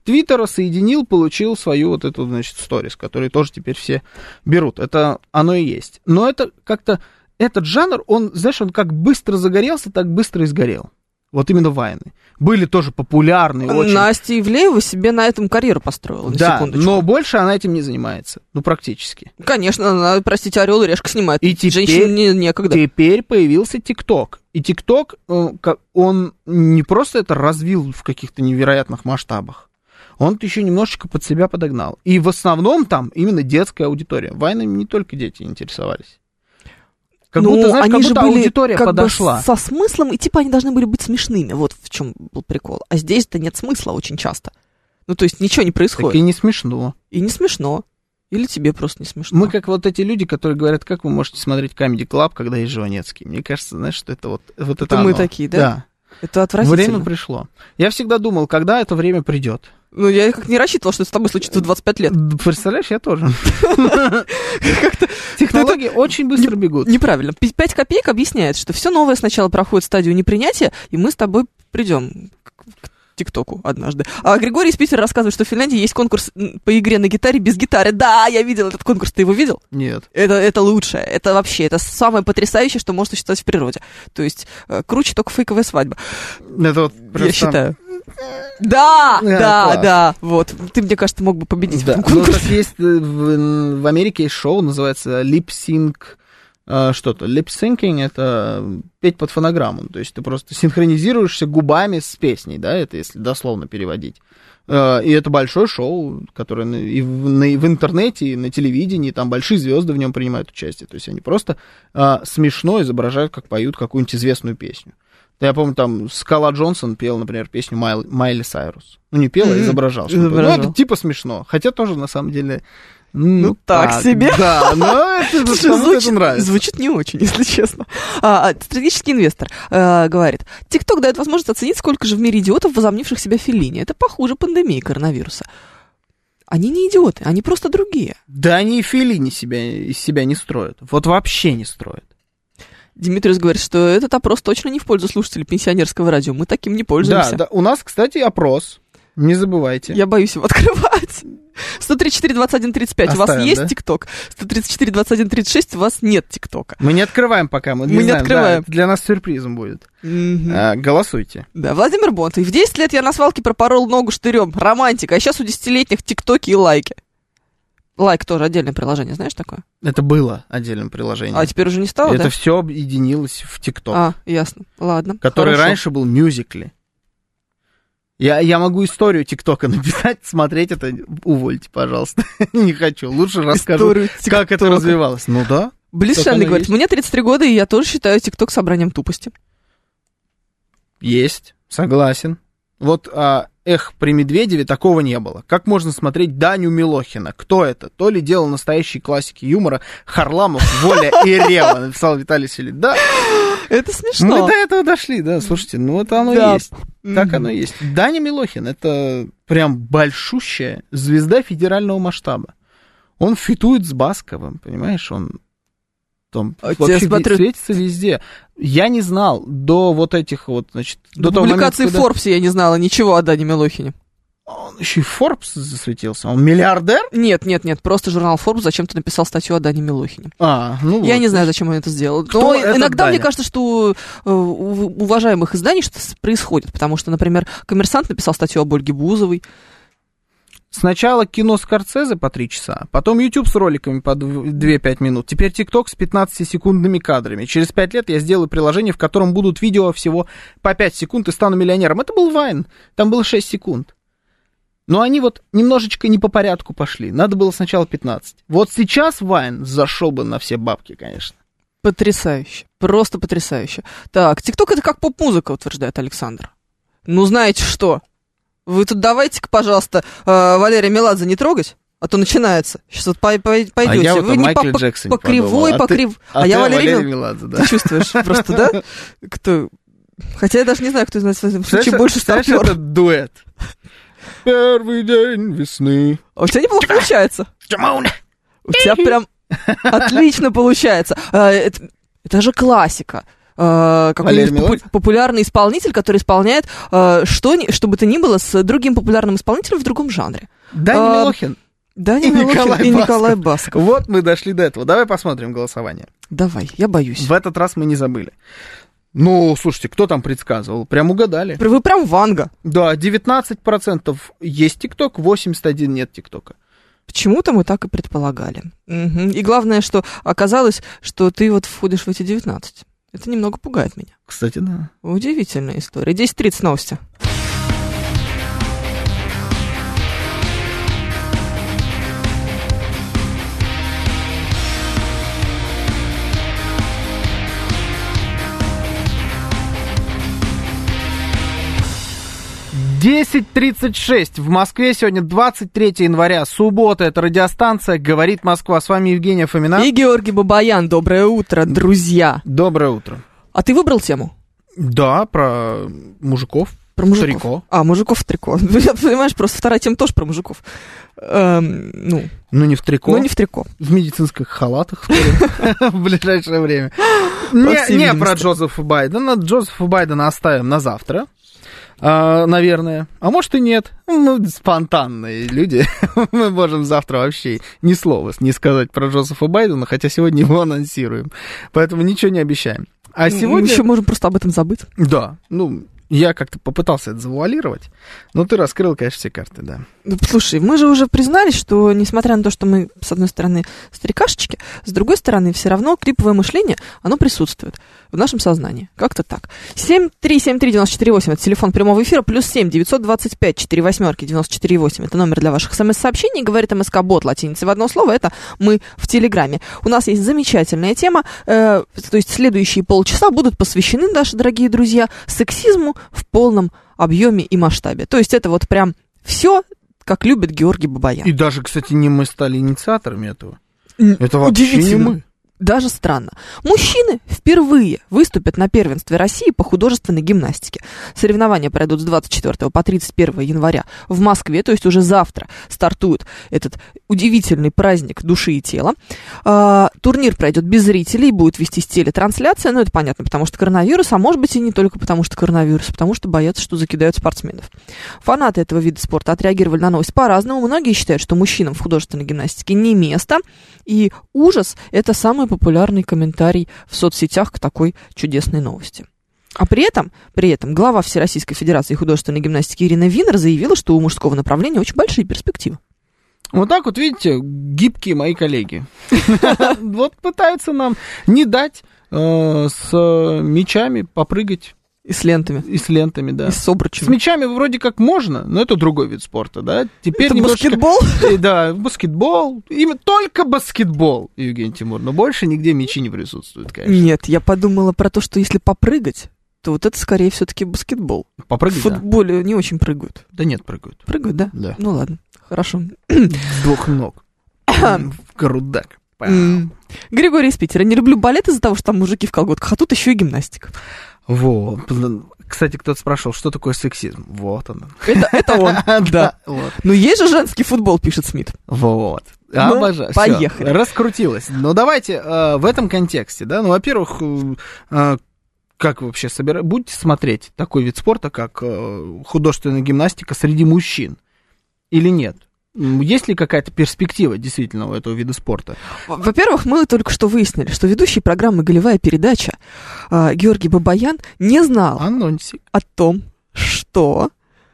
B: Твиттера соединил, получил свою вот эту, значит, сторис, которые тоже теперь все берут. Это оно и есть. Но это как-то, этот жанр, он, знаешь, он как быстро загорелся, так быстро и сгорел. Вот именно вайны. Были тоже популярные очень.
C: Настя Ивлеева себе на этом карьеру построила, на секундочку.
B: Но больше она этим не занимается. Ну, практически.
C: Конечно, она, простите, «Орел и решка» снимает.
B: И теперь,
C: женщине некогда.
B: Теперь появился ТикТок. И ТикТок, он не просто это развил в каких-то невероятных масштабах. Он это еще немножечко под себя подогнал. И в основном там именно детская аудитория. Вайнами не только дети интересовались. Как будто, знаешь, как будто аудитория подошла.
C: Со смыслом, и типа они должны были быть смешными. Вот в чем был прикол. А здесь-то нет смысла очень часто. Ну, то есть ничего не происходит.
B: Так и не смешно.
C: И не смешно. Или тебе просто не смешно.
B: Мы как вот эти люди, которые говорят, как вы можете смотреть Comedy Club, когда есть Жванецкий. Мне кажется, знаешь, что это вот это
C: мы
B: оно.
C: Такие, да?
B: Да.
C: Это отвратительно.
B: Время пришло. Я всегда думал, когда это время придет.
C: Ну, я как не рассчитывал, что это с тобой случится в 25 лет.
B: Представляешь, я тоже. Технологии очень быстро бегут.
C: Неправильно. 5 копеек объясняет, что все новое сначала проходит стадию непринятия, и мы с тобой придем к ТикТоку однажды. А Григорий из Питера рассказывает, что в Финляндии есть конкурс по игре на гитаре без гитары. Да, я видел этот конкурс. Ты его видел?
B: Нет.
C: Это лучшее. Это вообще, это самое потрясающее, что может существовать в природе. То есть круче только фейковая свадьба.
B: Это вот
C: я считаю. Да, вот. Ты, мне кажется, мог бы победить в этом конкурсе.
B: Ну, так есть в Америке есть шоу, называется Lip-Sync, что-то. Lip-Syncing — это петь под фонограмму. То есть ты просто синхронизируешься губами с песней, да, это если дословно переводить. И это большое шоу, которое и в интернете, и на телевидении, там большие звезды в нем принимают участие. То есть они просто смешно изображают, как поют какую-нибудь известную песню. Я помню, там Скала Джонсон пел, например, песню Майли Сайрус. Ну, не пел, а изображал. Ну, это типа смешно. Хотя тоже, на самом деле...
C: Ну, так себе.
B: Да, но это нравится.
C: Звучит не очень, если честно. Стратегический инвестор говорит, ТикТок дает возможность оценить, сколько же в мире идиотов, возомнивших себя Феллини. Это похуже пандемии коронавируса. Они не идиоты, они просто другие.
B: Да они и Феллини из себя не строят. Вот вообще не строят.
C: Димитриус говорит, что этот опрос точно не в пользу слушателей пенсионерского радио. Мы таким не пользуемся.
B: Да, у нас, кстати, опрос. Не забывайте.
C: Я боюсь его открывать. 134-21-35. У вас есть ТикТок? 134-21-36. У вас нет ТикТока.
B: Мы не открываем пока. Мы не открываем. Да, для нас сюрпризом будет. Голосуйте.
C: Да, Владимир Бонт. И в 10 лет я на свалке пропорол ногу штырем. Романтика. А сейчас у 10-летних ТикТоки и лайки. Лайк тоже отдельное приложение, знаешь такое?
B: Это было отдельным приложением.
C: А теперь уже не стало,
B: это все объединилось в ТикТок.
C: Ясно. Ладно.
B: Который раньше был Musical.ly. Я могу историю ТикТока написать, смотреть это. Увольте, пожалуйста. Не хочу. Лучше расскажу, как это развивалось. Ну да.
C: Близшанный говорит, мне 33 года, и я тоже считаю ТикТок собранием тупости.
B: Есть. Согласен. Вот при Медведеве такого не было. Как можно смотреть Даню Милохина? Кто это? То ли делал настоящие классики юмора Харламов, Воля и Рева, написал Виталий Селин. Да.
C: Это смешно.
B: Мы до этого дошли, да. Слушайте, ну это оно и есть. Так оно и есть. Даня Милохин — это прям большущая звезда федерального масштаба. Он фитует с Басковым, понимаешь? Он там вообще светится везде. Я не знал до вот этих вот, значит...
C: До публикации в Forbes я не знала ничего о Дане Милохине.
B: Он еще и в Forbes засветился. Он миллиардер?
C: Нет, просто журнал Forbes зачем-то написал статью о Дане Милохине.
B: Я
C: не знаю, зачем он это сделал. Но иногда Даня? Мне кажется, что у уважаемых изданий что-то происходит, потому что, например, «Коммерсант» написал статью об Ольге Бузовой.
B: Сначала кино Скорсезе по 3 часа, потом YouTube с роликами по 2-5 минут, теперь TikTok с 15-секундными кадрами. Через 5 лет я сделаю приложение, в котором будут видео всего по 5 секунд и стану миллионером. Это был Vine, там было 6 секунд. Но они вот немножечко не по порядку пошли. Надо было сначала 15. Вот сейчас Vine зашел бы на все бабки, конечно.
C: Потрясающе. Просто потрясающе. Так, TikTok — это как поп-музыка, утверждает Александр. Ну, знаете что? Вы тут давайте-ка, пожалуйста, Валерия Меладзе не трогать, а то начинается. Сейчас вот пойдете.
B: А я вот
C: вы
B: не по
C: кривой, по кривой.
B: А я Валерия Меладзе, да.
C: Ты чувствуешь просто, да? Кто? Хотя я даже не знаю, кто из нас в этом случае больше старпер.
B: Это дуэт. Первый день весны.
C: А у тебя неплохо получается. У тебя прям отлично получается. Это же классика. какой-нибудь популярный исполнитель, который исполняет что бы то ни было с другим популярным исполнителем в другом жанре.
B: Даня Милохин.
C: Даня Милохин и Николай Басков.
B: Вот мы дошли до этого. Давай посмотрим голосование.
C: Давай, я боюсь.
B: В этот раз мы не забыли. Ну, слушайте, кто там предсказывал? Прям угадали.
C: Вы прям Ванга.
B: Да, 19% есть ТикТок, 81% нет ТикТока.
C: Почему-то мы так и предполагали. Угу. И главное, что оказалось, что ты вот входишь в эти 19. Это немного пугает меня.
B: Кстати, да.
C: Удивительная история. 10:30 новости.
B: «10:36. В Москве сегодня 23 января, суббота. Это радиостанция «Говорит Москва». С вами Евгения Фомина.
C: И Георгий Бабаян. Доброе утро, друзья.
B: Доброе утро.
C: А ты выбрал тему?
B: Да, про мужиков.
C: Про мужиков.
B: В трико.
C: Мужиков в трико. Понимаешь, просто вторая тема тоже про мужиков.
B: Ну, не в трико.
C: Ну, не в трико.
B: В медицинских халатах в ближайшее время. Не про Джозефа Байдена. Джозефа Байдена оставим на завтра. Наверное. А может и нет. Мы спонтанные люди. Мы можем завтра вообще ни слова не сказать про Джозефа Байдена, хотя сегодня его анонсируем. Поэтому ничего не обещаем. А сегодня...
C: Мы еще можем просто об этом забыть.
B: Да. Я как-то попытался это завуалировать, но ты раскрыл, конечно, все карты, да.
C: Слушай, мы же уже признались, что, несмотря на то, что мы, с одной стороны, старикашечки, с другой стороны, все равно клиповое мышление, оно присутствует в нашем сознании. Как-то так. 7373948, это телефон прямого эфира, +7 925 48 94 это номер для ваших смс-сообщений, говорит МСК-бот, латиницей в одно слово, это мы в Телеграме. У нас есть замечательная тема, то есть следующие полчаса будут посвящены, наши дорогие друзья, сексизму в полном объеме и масштабе. То есть это вот прям все, как любит Георгий Бабаян.
B: И даже, кстати, не мы стали инициаторами этого. Это вообще не мы.
C: Даже странно. Мужчины впервые выступят на первенстве России по художественной гимнастике. Соревнования пройдут с 24 по 31 января в Москве, то есть уже завтра стартует этот удивительный праздник души и тела. Турнир пройдет без зрителей, будет вестись телетрансляция, это понятно, потому что коронавирус, а может быть и не только потому что коронавирус, потому что боятся, что закидают спортсменов. Фанаты этого вида спорта отреагировали на новость по-разному. Многие считают, что мужчинам в художественной гимнастике не место, и ужас – это самый популярный комментарий в соцсетях к такой чудесной новости. А при этом глава Всероссийской Федерации художественной гимнастики Ирина Винер заявила, что у мужского направления очень большие перспективы.
B: Вот так вот, видите, гибкие мои коллеги. Вот пытаются нам не дать с мячами попрыгать.
C: И с лентами.
B: И с лентами, да.
C: И с обручами.
B: С мячами вроде как можно, но это другой вид спорта, да. Теперь
C: это
B: немножко...
C: баскетбол?
B: Да, баскетбол. Именно только баскетбол, Евгений Тимур. Но больше нигде мячи не присутствуют, конечно.
C: Нет, я подумала про то, что если попрыгать, то вот это скорее все-таки баскетбол.
B: Попрыгать,
C: в футболе не очень прыгают.
B: Да нет, прыгают.
C: Прыгают, да?
B: Да.
C: Ну ладно, хорошо.
B: С двух ног. В грудак.
C: Григорий из Питера. Не люблю балет из-за того, что там мужики в колготках, а тут еще и гимнастика.
B: Вот. Кстати, кто-то спрашивал, что такое сексизм. Вот он.
C: Это он, да. Ну, есть же женский футбол, пишет Смит.
B: Вот. Обожаю.
C: Поехали.
B: Раскрутилось. Но давайте в этом контексте, да, во-первых, как вы вообще будете смотреть такой вид спорта, как художественная гимнастика среди мужчин или нет? Есть ли какая-то перспектива действительно у этого вида спорта?
C: Во-первых, мы только что выяснили, что ведущий программы «Голевая передача» Георгий Бабаян не знал о том, что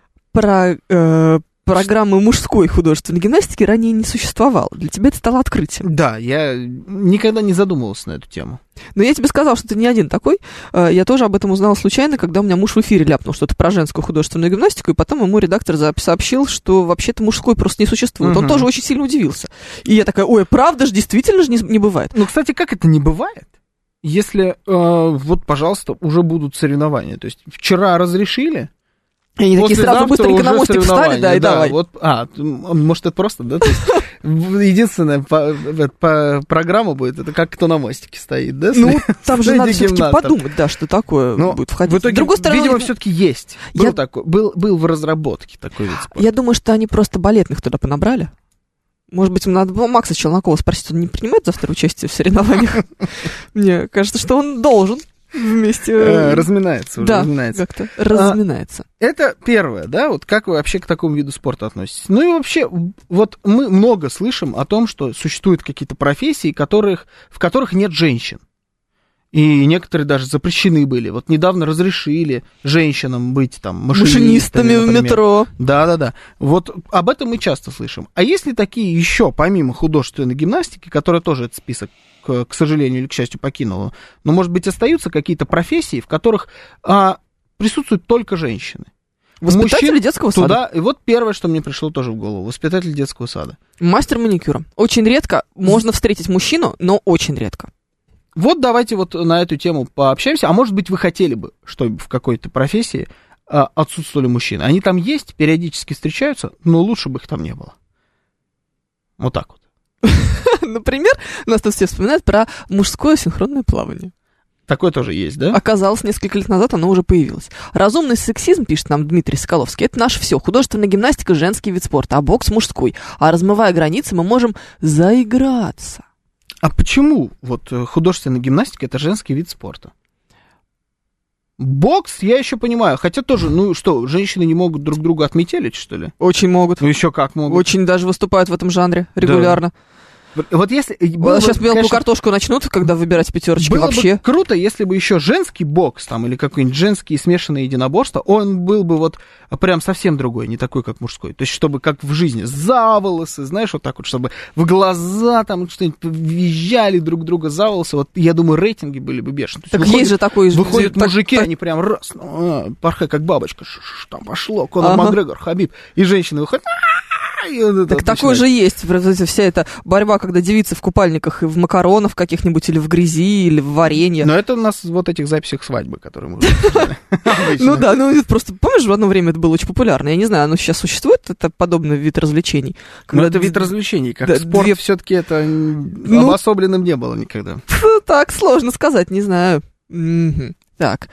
C: программы мужской художественной гимнастики ранее не существовало. Для тебя это стало открытием.
B: Да, я никогда не задумывался на эту тему.
C: Но я тебе сказала, что ты не один такой. Я тоже об этом узнала случайно, когда у меня муж в эфире ляпнул что-то про женскую художественную гимнастику, и потом ему редактор сообщил, что вообще-то мужской просто не существует. Он тоже очень сильно удивился. И я такая, ой, правда же, действительно же не бывает.
B: Ну, кстати, как это не бывает? Если, вот, пожалуйста, уже будут соревнования. То есть вчера разрешили,
C: и они такие сразу быстренько на мостик встали, да, и давай.
B: Вот, может, это просто, да? То есть, единственная программа будет, это как кто на мостике стоит, да?
C: Ну, там же надо все-таки подумать, да, что такое будет входить.
B: В итоге, другой стороны, видимо, все-таки есть. Был в разработке такой вид спорта.
C: Я думаю, что они просто балетных туда понабрали. Может быть, надо было Макса Челнокова спросить, он не принимает завтра участие в соревнованиях? Мне кажется, что он должен. Вместе.
B: Разминается уже,
C: да,
B: разминается.
C: Как-то разминается.
B: Это первое, да, вот как вы вообще к такому виду спорта относитесь? Ну и вообще, вот мы много слышим о том, что существуют какие-то профессии, в которых нет женщин. И некоторые даже запрещены были. Вот недавно разрешили женщинам быть там машинистами
C: в метро.
B: Да. Вот об этом мы часто слышим. А есть ли такие еще, помимо художественной гимнастики, которая тоже этот список, к сожалению или к счастью, покинула, но, может быть, остаются какие-то профессии, в которых присутствуют только женщины?
C: Воспитатель детского сада.
B: Туда, и вот первое, что мне пришло тоже в голову. Воспитатель детского сада.
C: Мастер маникюра. Очень редко можно встретить мужчину, но очень редко.
B: Вот давайте вот на эту тему пообщаемся. А может быть, вы хотели бы, чтобы в какой-то профессии отсутствовали мужчины? Они там есть, периодически встречаются, но лучше бы их там не было. Вот так вот.
C: Например, у нас тут все вспоминают про мужское синхронное плавание.
B: Такое тоже есть, да?
C: Оказалось, несколько лет назад оно уже появилось. Разумный сексизм, пишет нам Дмитрий Соколовский, это наше все. Художественная гимнастика – женский вид спорта, а бокс – мужской. А размывая границы, мы можем заиграться.
B: А почему вот художественная гимнастика – это женский вид спорта? Бокс я еще понимаю, хотя тоже, ну что, женщины не могут друг друга отметелить, что ли?
C: Очень могут.
B: Ну еще как могут.
C: Очень даже выступают в этом жанре регулярно.
B: Да. Вот если...
C: Сейчас мелкую картошку начнут, когда выбирать пятерочки
B: было
C: вообще.
B: Бы круто, если бы еще женский бокс там, или какой-нибудь женский смешанное единоборство, он был бы вот прям совсем другой, не такой, как мужской. То есть, чтобы как в жизни, за волосы, знаешь, вот так вот, чтобы в глаза там что-нибудь визжали друг друга за волосы. Вот я думаю, рейтинги были бы бешеные.
C: Так есть же такой...
B: Выходят мужики, они прям раз, порхай как бабочка, там пошло, Конор Макгрегор, Хабиб, и женщины выходят...
C: Так такое же есть, вся эта борьба, когда девицы в купальниках и в макаронах каких-нибудь, или в грязи, или в варенье.
B: Но это у нас в вот этих записях свадьбы, которые мы
C: Ну да, ну просто, помнишь, в одно время это было очень популярно, я не знаю, оно сейчас существует, это подобный вид развлечений?
B: Ну это вид развлечений, как спорт все-таки это обособленным не было никогда.
C: Так, сложно сказать, не знаю. Так,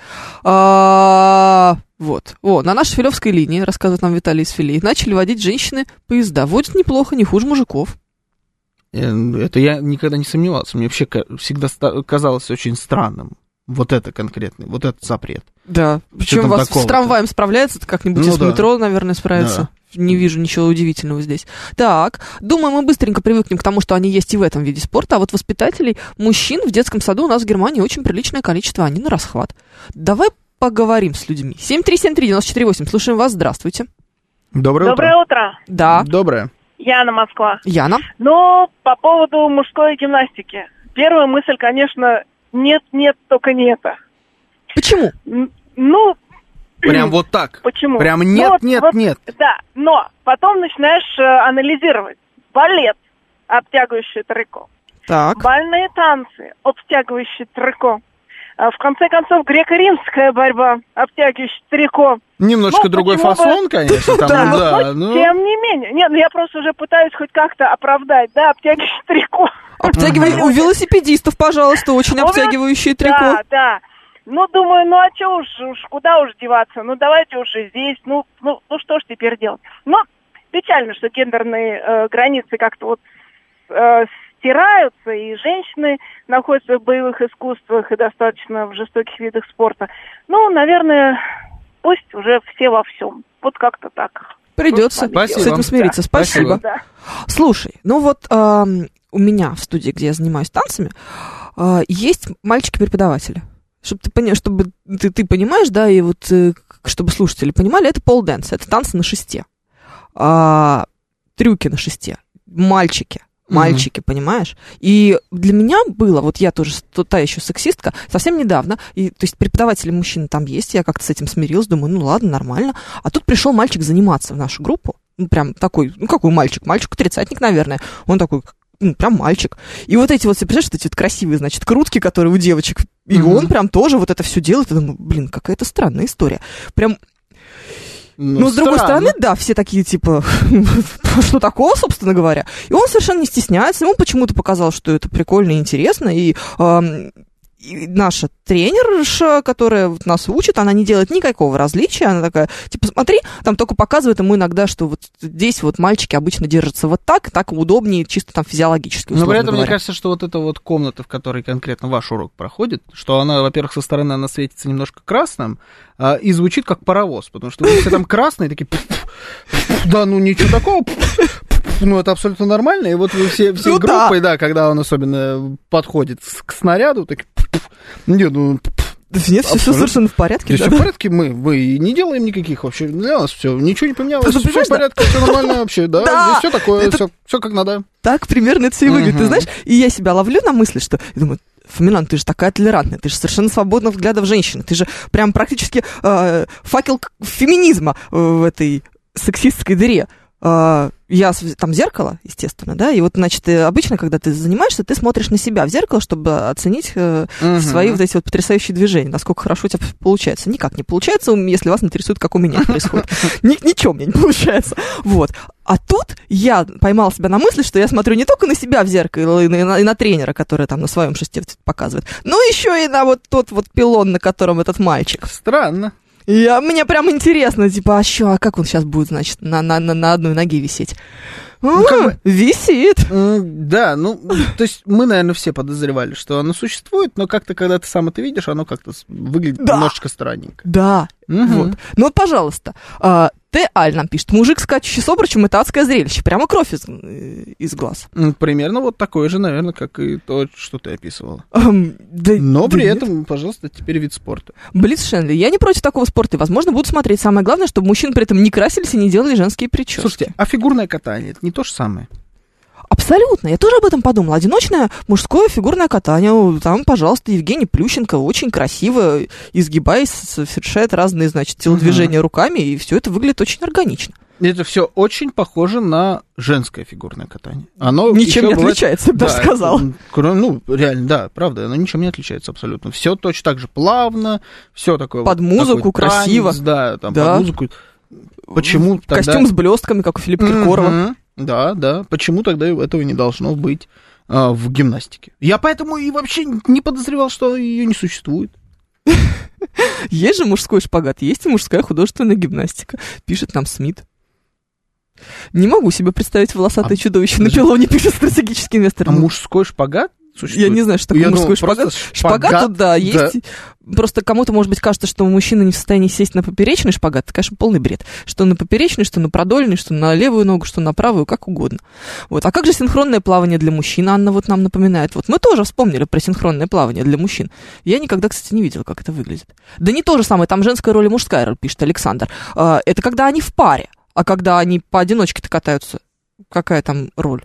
C: вот. На нашей филевской линии, рассказывает нам Виталий из Филей, начали водить женщины поезда. Водят неплохо, не хуже мужиков.
B: Это я никогда не сомневался. Мне вообще всегда казалось очень странным. Вот это конкретный, вот этот запрет.
C: Да, причем у вас с трамваем справляется, как-нибудь из метро, наверное, справится. Да. Не вижу ничего удивительного здесь. Так, думаю, мы быстренько привыкнем к тому, что они есть и в этом виде спорта, а вот воспитателей мужчин в детском саду у нас в Германии очень приличное количество, они на расхват. Давай поговорим с людьми. 7373948, слушаем вас, здравствуйте.
B: Доброе
K: утро.
C: Да.
B: Доброе.
K: Яна, Москва.
C: Яна.
K: Ну, по поводу мужской гимнастики. Первая мысль, конечно, нет, только не это.
C: Почему?
K: Ну...
B: Прям вот так?
K: Почему?
B: Прям нет.
K: Да, но потом начинаешь анализировать. Балет, обтягивающее трико.
C: Так.
K: Бальные танцы, обтягивающие трико. В конце концов, греко-римская борьба, обтягивающая трико.
B: Немножко другой фасон, конечно. Там,
K: да, но тем не менее. Нет, я просто уже пытаюсь хоть как-то оправдать, да, обтягивающее трико.
C: У велосипедистов, пожалуйста, очень обтягивающее трико.
K: Да. Ну, думаю, а что уж куда уж деваться? Ну, давайте уже здесь, ну, что ж теперь делать? Но печально, что гендерные границы как-то вот стираются, и женщины находятся в боевых искусствах и достаточно в жестоких видах спорта. Ну, наверное, пусть уже все во всем. Вот как-то так.
C: Придется с этим смириться. Да. Спасибо. Да. Слушай, ну вот у меня в студии, где я занимаюсь танцами, есть мальчики-преподаватели. Чтобы ты понимаешь, да, и вот чтобы слушатели понимали, это пол-дэнс, это танцы на шесте, трюки на шесте, мальчики, понимаешь? И для меня было, вот я тоже та еще сексистка, совсем недавно, и, то есть преподаватели мужчины там есть, я как-то с этим смирилась, думаю, ну ладно, нормально. А тут пришел мальчик заниматься в нашу группу, ну прям такой, ну какой мальчик, тридцатник, наверное, он такой... прям мальчик. И вот эти вот, представляешь, вот эти вот красивые, значит, крутки, которые у девочек, и он прям тоже вот это все делает. Я думаю, блин, какая-то странная история. Прям... Но с другой стороны, да, все такие, типа, что такого, собственно говоря. И он совершенно не стесняется, ему почему-то показалось, что это прикольно и интересно, и И наша тренерша, которая вот нас учит, она не делает никакого различия, она такая, типа, смотри, там только показывает ему иногда, что вот здесь вот мальчики обычно держатся вот так удобнее, чисто там физиологически.
B: Но при этом, мне кажется, что вот эта вот комната, в которой конкретно ваш урок проходит, что она, во-первых, со стороны она светится немножко красным, и звучит как паровоз, потому что вы все там красные, такие, да, ну ничего такого, ну это абсолютно нормально, и вот вы все группой, да, когда он особенно подходит к снаряду, такие, нет, ну...
C: Нет, все совершенно в порядке.
B: Все в порядке, мы не делаем никаких вообще, для нас все, ничего не поменялось, все в порядке, все нормально вообще, да, здесь все такое, все как надо.
C: Так примерно это все и выглядит, ты знаешь, и я себя ловлю на мысли, что, я думаю, Фомина, ты же такая толерантная, ты же совершенно свободного взгляда в женщину, ты же прям практически факел феминизма в этой сексистской дыре. Я там зеркало, естественно, да, и вот, значит, обычно, когда ты занимаешься, ты смотришь на себя в зеркало, чтобы оценить свои вот эти вот потрясающие движения, насколько хорошо у тебя получается. Никак не получается, если вас интересует, как у меня происходит. Ничего у меня не получается. Вот. А тут я поймала себя на мысли, что я смотрю не только на себя в зеркало и на тренера, который там на своем шесте показывает, но еще и на вот тот вот пилон, на котором этот мальчик.
B: Странно.
C: Мне прям интересно, типа, а как он сейчас будет, значит, на одной ноге висеть? Висит.
B: Да, то есть мы, наверное, все подозревали, что оно существует, но как-то, когда ты сам это видишь, оно как-то выглядит немножечко странненько.
C: Да, вот. Ну вот, пожалуйста, Т.Аль нам пишет, мужик, скачущий с обручем, это адское зрелище, прямо кровь из глаз.
B: Примерно вот такое же, наверное, как и то, что ты описывала. Но при этом, пожалуйста, теперь вид спорта.
C: Блиц Шенли, я не против такого спорта, и, возможно, буду смотреть. Самое главное, чтобы мужчины при этом не красились и не делали женские прически.
B: Слушайте, а фигурное катание, это не то же самое?
C: Абсолютно, я тоже об этом подумала. Одиночное мужское фигурное катание, там, пожалуйста, Евгений Плющенко очень красиво, изгибаясь, совершает разные, значит, телодвижения руками, и все это выглядит очень органично.
B: Это все очень похоже на женское фигурное катание. Оно
C: ничем не отличается, я бы даже сказал.
B: Ну, реально, да, правда, оно ничем не отличается абсолютно. Все точно так же плавно, все такое.
C: Под музыку, красиво.
B: Да, там, под музыку. Почему тогда...
C: Костюм с блестками, как у Филиппа Киркорова.
B: Да. Почему тогда этого не должно быть в гимнастике? Я поэтому и вообще не подозревал, что ее не существует.
C: Есть же мужской шпагат, есть и мужская художественная гимнастика, пишет нам Смит. Не могу себе представить волосатое чудовище на пилоне, пишет стратегический инвестор.
B: А мужской шпагат существует?
C: Я не знаю, что такое мужской шпагат. Шпагат, да, есть. Просто кому-то, может быть, кажется, что мужчина не в состоянии сесть на поперечный шпагат. Это, конечно, полный бред. Что на поперечный, что на продольный, что на левую ногу, что на правую, как угодно. Вот. А как же синхронное плавание для мужчин? Анна вот нам напоминает. Вот мы тоже вспомнили про синхронное плавание для мужчин. Я никогда, кстати, не видела, как это выглядит. Да не то же самое, там женская роль и мужская роль, пишет Александр. Это когда они в паре. А когда они поодиночке-то катаются, какая там роль?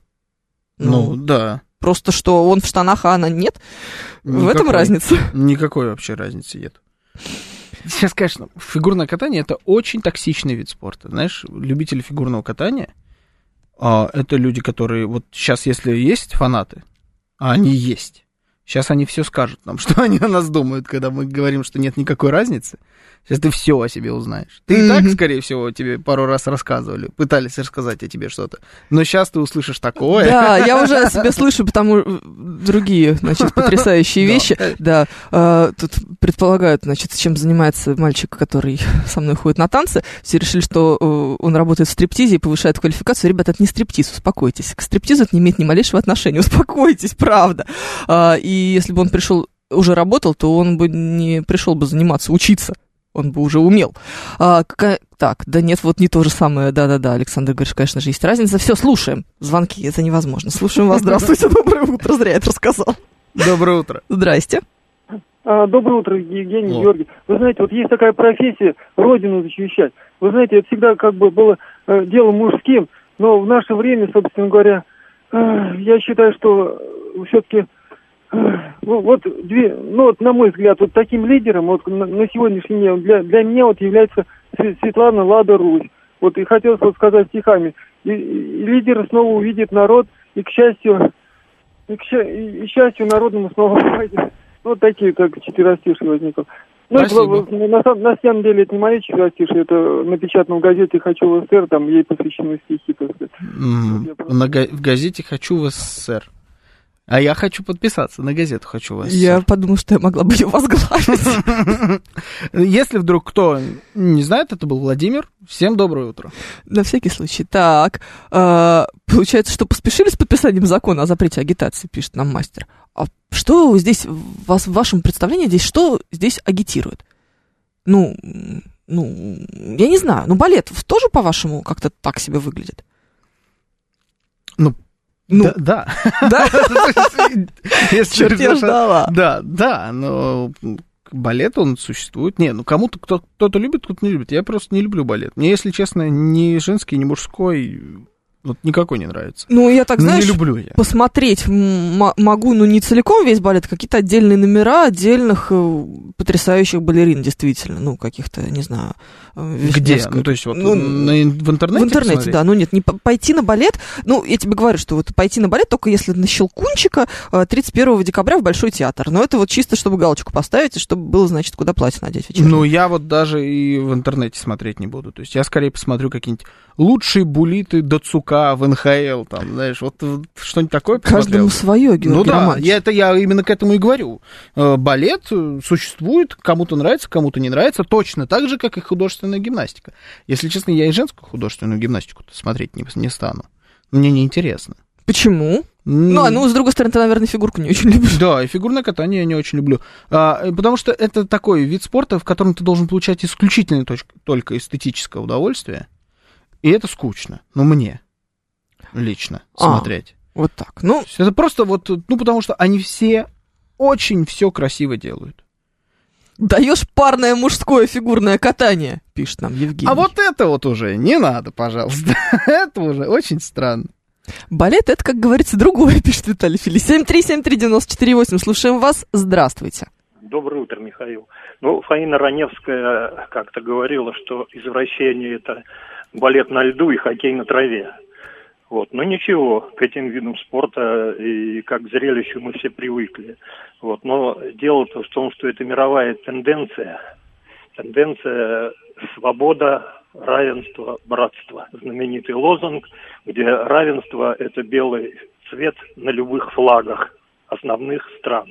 B: Ну да.
C: Просто что он в штанах, а она нет? В этом разница?
B: Никакой вообще разницы нет. Сейчас, конечно, фигурное катание — это очень токсичный вид спорта. Знаешь, любители фигурного катания — это люди, которые... Вот сейчас, если есть фанаты, а они есть, сейчас они все скажут нам, что они о нас думают, когда мы говорим, что нет никакой разницы. Сейчас ты все о себе узнаешь. Ты и так, скорее всего, тебе пару раз рассказывали, пытались рассказать о тебе что-то. Но сейчас ты услышишь такое.
C: Да, я уже о себе слышу, потому другие, значит, потрясающие вещи. Да, тут предполагают, значит, чем занимается мальчик, который со мной ходит на танцы. Все решили, что он работает в стриптизе и повышает квалификацию. Ребята, это не стриптиз, успокойтесь. К стриптизу это не имеет ни малейшего отношения. Успокойтесь, правда. И если бы он уже работал, то он бы не пришел бы заниматься, учиться. Он бы уже умел. Так, да нет, вот не то же самое. Да, Александр говорит, конечно же, есть разница. Все, слушаем. Звонки, это невозможно. Слушаем вас. Здравствуйте, доброе утро. Зря я это рассказал.
B: Доброе утро.
C: Здрасте.
G: Доброе утро, Евгений, Георгий. Вы знаете, вот есть такая профессия родину защищать. Вы знаете, это всегда как бы было делом мужским, но в наше время, собственно говоря, я считаю, что все-таки... вот, на мой взгляд, вот таким лидером вот на сегодняшний день для меня вот является Светлана Лада Русь. Вот и хотелось вот сказать стихами. И лидер снова увидит народ, и к счастью народному снова пойдет. Вот такие как четверостишие возникли. Ну, на самом деле это не мои четверостишие, это напечатано в газете «Хочу в СССР», там ей посвящены стихи.
B: В газете «Хочу в СССР». А я хочу подписаться, на газету хочу вас.
C: Я подумала, что я могла бы ее возглавить.
B: Если вдруг кто не знает, это был Владимир. Всем доброе утро.
C: На всякий случай. Так, получается, что поспешили с подписанием закона о запрете агитации, пишет нам мастер. А что здесь, в вашем представлении, что здесь агитирует? Я не знаю. Балет тоже, по-вашему, как-то так себе выглядит?
B: Да.
C: Да? Черт, я ждала.
B: Да, но балет, он существует. Кому-то, кто-то любит, кто-то не любит. Я просто не люблю балет. Мне, если честно, ни женский, ни мужской никакой не нравится.
C: Я так, знаешь,
B: не люблю я.
C: Посмотреть могу, не целиком весь балет, какие-то отдельные номера отдельных потрясающих балерин, действительно, каких-то, не знаю.
B: Где? То есть в интернете?
C: В интернете,
B: посмотреть?
C: да. Не пойти на балет, я тебе говорю, что пойти на балет только если на Щелкунчика 31 декабря в Большой театр. Но это чисто, чтобы галочку поставить, и чтобы было, значит, куда платье надеть вечером.
B: Я даже и в интернете смотреть не буду. То есть я скорее посмотрю какие-нибудь лучшие буллиты Дацука в НХЛ, там, знаешь, что-нибудь такое посмотрел.
C: Каждому свое, Георгий Романович.
B: Я именно к этому и говорю. Балет существует, кому-то нравится, кому-то не нравится, точно так же, как и художественная гимнастика. Если честно, я и женскую художественную гимнастику смотреть не стану. Мне неинтересно.
C: Почему? С другой стороны, ты, наверное, фигурку не очень любишь.
B: Да, и фигурное катание я не очень люблю. Потому что это такой вид спорта, в котором ты должен получать исключительно только эстетическое удовольствие. И это скучно. Мне лично смотреть.
C: Вот так.
B: Это просто потому что они все очень все красиво делают.
C: Даешь парное мужское фигурное катание, пишет нам Евгений.
B: А это уже не надо, пожалуйста. Это уже очень странно.
C: Балет — это, как говорится, другое, пишет Виталий Фили. 7373948. Слушаем вас. Здравствуйте.
L: Доброе утро, Михаил. Фаина Раневская как-то говорила, что извращение — это балет на льду и хоккей на траве. Ничего, к этим видам спорта и как к зрелищу мы все привыкли. Но дело-то в том, что это мировая тенденция. Тенденция свобода, равенство, братство. Знаменитый лозунг, где равенство – это белый цвет на любых флагах основных стран.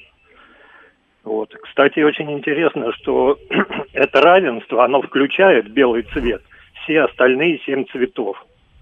L: Кстати, очень интересно, что это равенство, оно включает белый цвет, все остальные 7 цветов.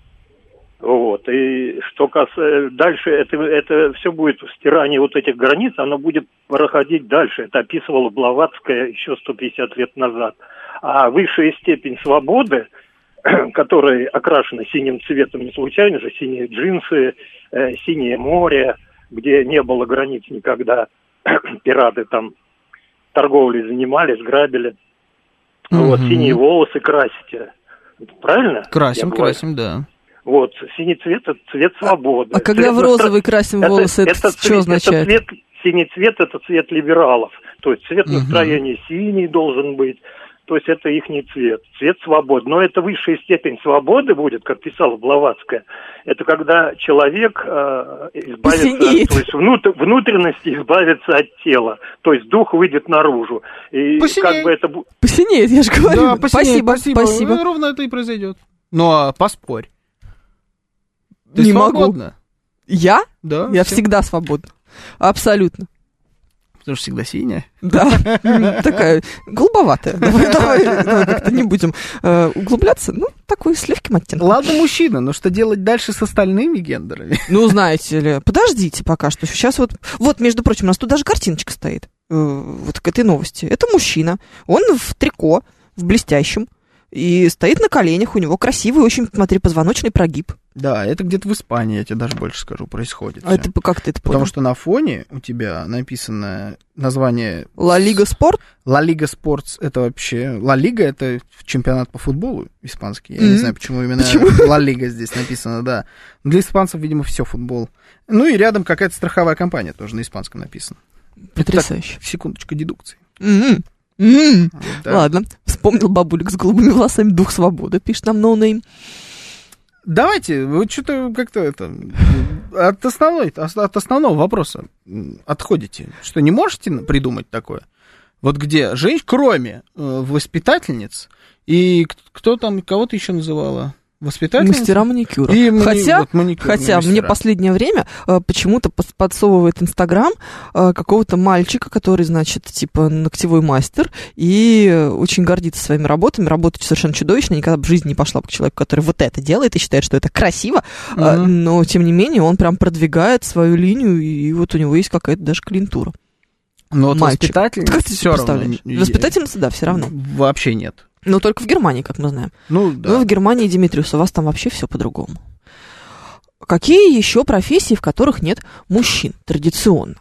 L: И что касается дальше, это все будет стирание этих границ, оно будет проходить дальше. Это описывала Блаватская еще 150 лет назад. А высшая степень свободы, которая окрашена синим цветом, не случайно же, синие джинсы, синее море, где не было границ никогда, пираты там торговлей занимались, грабили. Синие волосы красите. Правильно?
B: Красим, да.
L: Синий цвет – это цвет свободы.
C: А когда в розовый красим волосы, это что означает?
L: Синий цвет – это цвет либералов. То есть цвет настроения синий должен быть. То есть это ихний цвет. Цвет свободы. Но это высшая степень свободы будет, как писала Блаватская. Это когда человек избавится, то есть внутренности избавится от тела. То есть дух выйдет наружу. И
C: посинеет, я же говорю.
B: Да, спасибо. Ровно это и произойдет. Поспорь. Ты
C: не
B: свободна?
C: Могу. Я?
B: Да.
C: Я всегда свободна. Абсолютно.
B: Потому что всегда синяя?
C: Да, такая голубоватая. Давай как-то не будем углубляться. Такой с легким оттенком.
B: Ладно, мужчина, но что делать дальше с остальными гендерами?
C: Знаете ли, подождите пока что. Сейчас между прочим, у нас тут даже картиночка стоит. К этой новости. Это мужчина. Он в трико, в блестящем. И стоит на коленях, у него красивый, очень, смотри, позвоночный прогиб.
B: Да, это где-то в Испании, я тебе даже больше скажу, происходит.
C: А это как ты это понял?
B: Потому что на фоне у тебя написано название...
C: Ла Лига Спорт?
B: Ла Лига Спортс, это вообще... Ла Лига — это чемпионат по футболу испанский. Я не знаю, почему именно Ла Лига здесь написано, да. Для испанцев, видимо, все футбол. И рядом какая-то страховая компания тоже на испанском написана.
C: Потрясающе.
B: Так, секундочка дедукции.
C: Да. Ладно, вспомнил бабулек с голубыми волосами, дух свободы, пишет нам ноунейм.
B: Давайте, вы что-то как-то от основного вопроса отходите. Что, не можете придумать такое? Где женщина, кроме воспитательниц, и кто там, кого-то еще называла? Воспитательница?
C: Мастера маникюра. Хотя мне последнее время почему-то подсовывает Инстаграм какого-то мальчика, который, значит, типа ногтевой мастер, и очень гордится своими работами, работает совершенно чудовищно, никогда бы в жизни не пошла бы к человеку, который вот это делает и считает, что это красиво, но, тем не менее, он прям продвигает свою линию, и вот у него есть какая-то даже клиентура.
B: Но вот воспитательница
C: как ты
B: все равно.
C: Воспитательница, да, все равно.
B: Вообще нет.
C: Но только в Германии, как мы знаем.
B: Ну, да.
C: Но в Германии, Димитриус, у вас там вообще все по-другому. Какие еще профессии, в которых нет мужчин традиционно?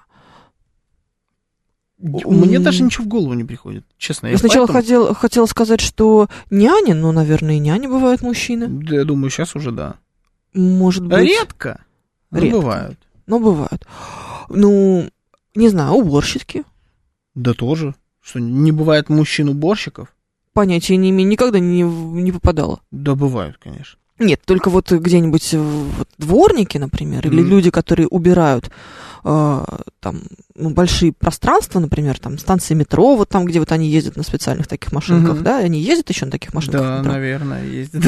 B: Мне даже ничего в голову не приходит, честно.
C: Я сначала хотела сказать, что няни, но, наверное, и няни бывают мужчины.
B: Да, я думаю, сейчас уже да.
C: Может быть.
B: Редко. Бывают.
C: Но бывают. Ну, не знаю, уборщики.
B: Да тоже. Что, не бывает мужчин-уборщиков?
C: Понятия не имею, никогда не попадала.
B: Да, бывают, конечно.
C: Нет, только вот где-нибудь вот, дворники, например, или люди, которые убирают там большие пространства, например, там станции метро, вот там, где вот они ездят на специальных таких машинках, да? Они ездят еще на таких машинках?
B: Да, наверное, ездят.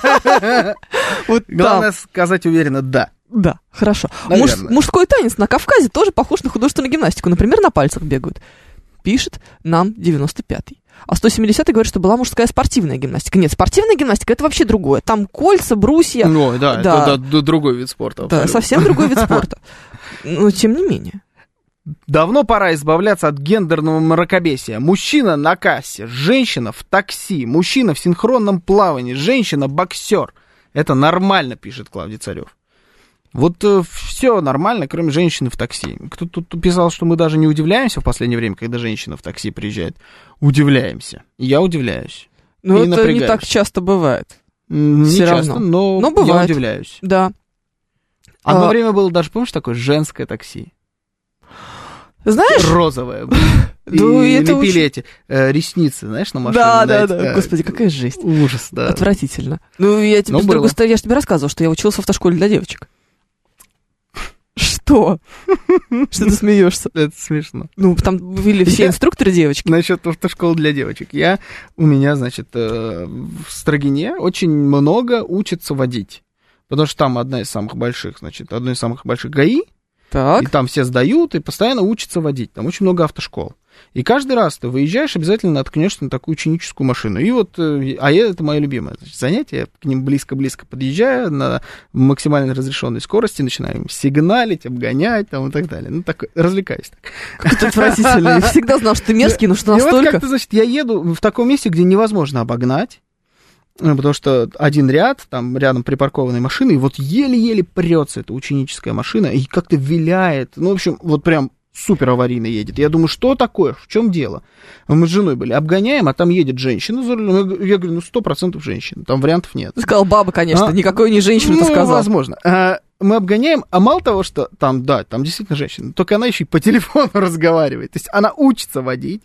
B: Главное сказать уверенно «да».
C: Да, хорошо. Мужской танец на Кавказе тоже похож на художественную гимнастику. Например, на пальцах бегают. Пишет нам 95-й. А 170-й говорит, что была мужская спортивная гимнастика. Нет, спортивная гимнастика — это вообще другое. Там кольца, брусья.
B: Ну, да, это другой вид спорта.
C: Да, совсем другой вид спорта. Но тем не менее.
B: Давно пора избавляться от гендерного мракобесия. Мужчина на кассе, женщина в такси, мужчина в синхронном плавании, женщина-боксер. Это нормально, пишет Клавдий Царев. Вот все нормально, кроме женщины в такси. Кто-то тут писал, что мы даже не удивляемся в последнее время, когда женщина в такси приезжает. Удивляемся. Я удивляюсь.
C: Ну, это напрягаюсь. Не так часто бывает.
B: Не все часто,
C: равно. Но бывает.
B: Я удивляюсь.
C: Да.
B: Одно время было даже, помнишь, такое женское такси?
C: Знаешь?
B: Розовое. И лепили эти ресницы, знаешь, на машине.
C: Да. Господи, какая жесть.
B: Ужас, да.
C: Отвратительно. Ну, я тебе, с другой стороны, я же тебе рассказывала, что я училась в автошколе для девочек. Что? Что ты смеешься?
B: Это смешно.
C: Ну, там были все инструкторы девочки.
B: Насчет автошколы для девочек. У меня, значит, в Строгине очень много учатся водить. Потому что там одно из самых больших ГАИ.
C: Так.
B: И там все сдают и постоянно учатся водить. Там очень много автошкол. И каждый раз ты выезжаешь, обязательно наткнешься на такую ученическую машину. И вот, это мое любимое занятие. Я к ним близко-близко подъезжаю на максимально разрешенной скорости, начинаю сигналить, обгонять там, и так далее. Ну, так, развлекаюсь так.
C: Как это отвратительно. Я всегда знал, что ты мерзкий, но что настолько...
B: И вот как-то, значит, я еду в таком месте, где невозможно обогнать. Потому что один ряд, там рядом припаркованные машины, и вот еле-еле прется эта ученическая машина, и как-то виляет. Ну, в общем, вот прям супер аварийно едет. Я думаю, что такое? В чем дело? Мы с женой были, обгоняем, а там едет женщина за рулем. Я говорю, 100% женщина, там вариантов нет.
C: Ты сказал баба, конечно, никакой не женщина, ты сказал.
B: Возможно. Мы обгоняем, а мало того, что там действительно женщина, только она еще и по телефону разговаривает. То есть она учится водить.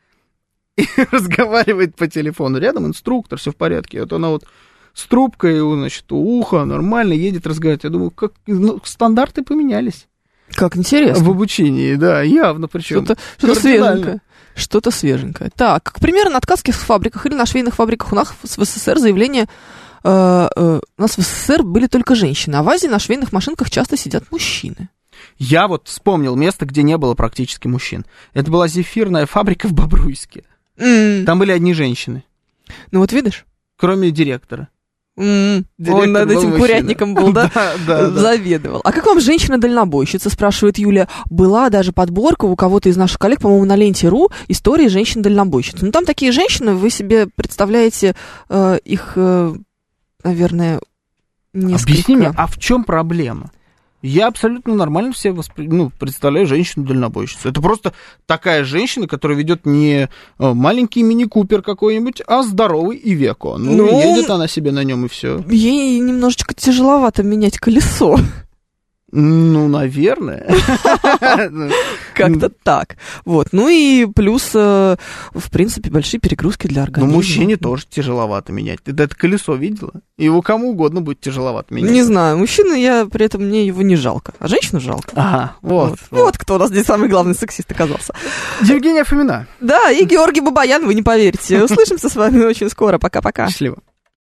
B: И разговаривает по телефону. Рядом инструктор, все в порядке. Вот она вот с трубкой, значит, у уха, нормально едет, разговаривает. Я думаю, стандарты поменялись.
C: Как интересно.
B: В обучении, да, явно причем.
C: Что-то свеженькое. Что-то свеженькое. Так, к примеру, на ткацких фабриках или на швейных фабриках у нас в СССР заявление... у нас в СССР были только женщины, а в Азии на швейных машинках часто сидят мужчины.
B: Я вот вспомнил место, где не было практически мужчин. Это была зефирная фабрика в Бобруйске. Там были одни женщины.
C: Ну вот видишь?
B: Кроме директора.
C: Он над этим курятником был, да? Заведовал. А как вам женщина-дальнобойщица, спрашивает Юлия. Была даже подборка у кого-то из наших коллег, по-моему, на ленте.ру, истории женщин-дальнобойщиц. Ну там такие женщины, вы себе представляете их, наверное, несколько...
B: Объясни мне, а в чем проблема? Я абсолютно нормально себе представляю женщину-дальнобойщицу. Это просто такая женщина, которая ведет не маленький мини-купер какой-нибудь, а здоровый Ивеко. Едет она себе на нем и все.
C: Ей немножечко тяжеловато менять колесо.
B: Ну, наверное.
C: Как-то так. Вот. Ну и плюс, в принципе, большие перегрузки для организма.
B: Но мужчине тоже тяжеловато менять. Ты это колесо видела? Его кому угодно будет тяжеловато менять.
C: Не знаю. Мужчину при этом мне его не жалко. А женщину жалко.
B: Ага, вот.
C: Вот кто у нас здесь самый главный сексист оказался.
B: Евгения Фомина.
C: Да, и Георгий Бабаян, вы не поверите. Услышимся с вами очень скоро. Пока-пока.
B: Счастливо.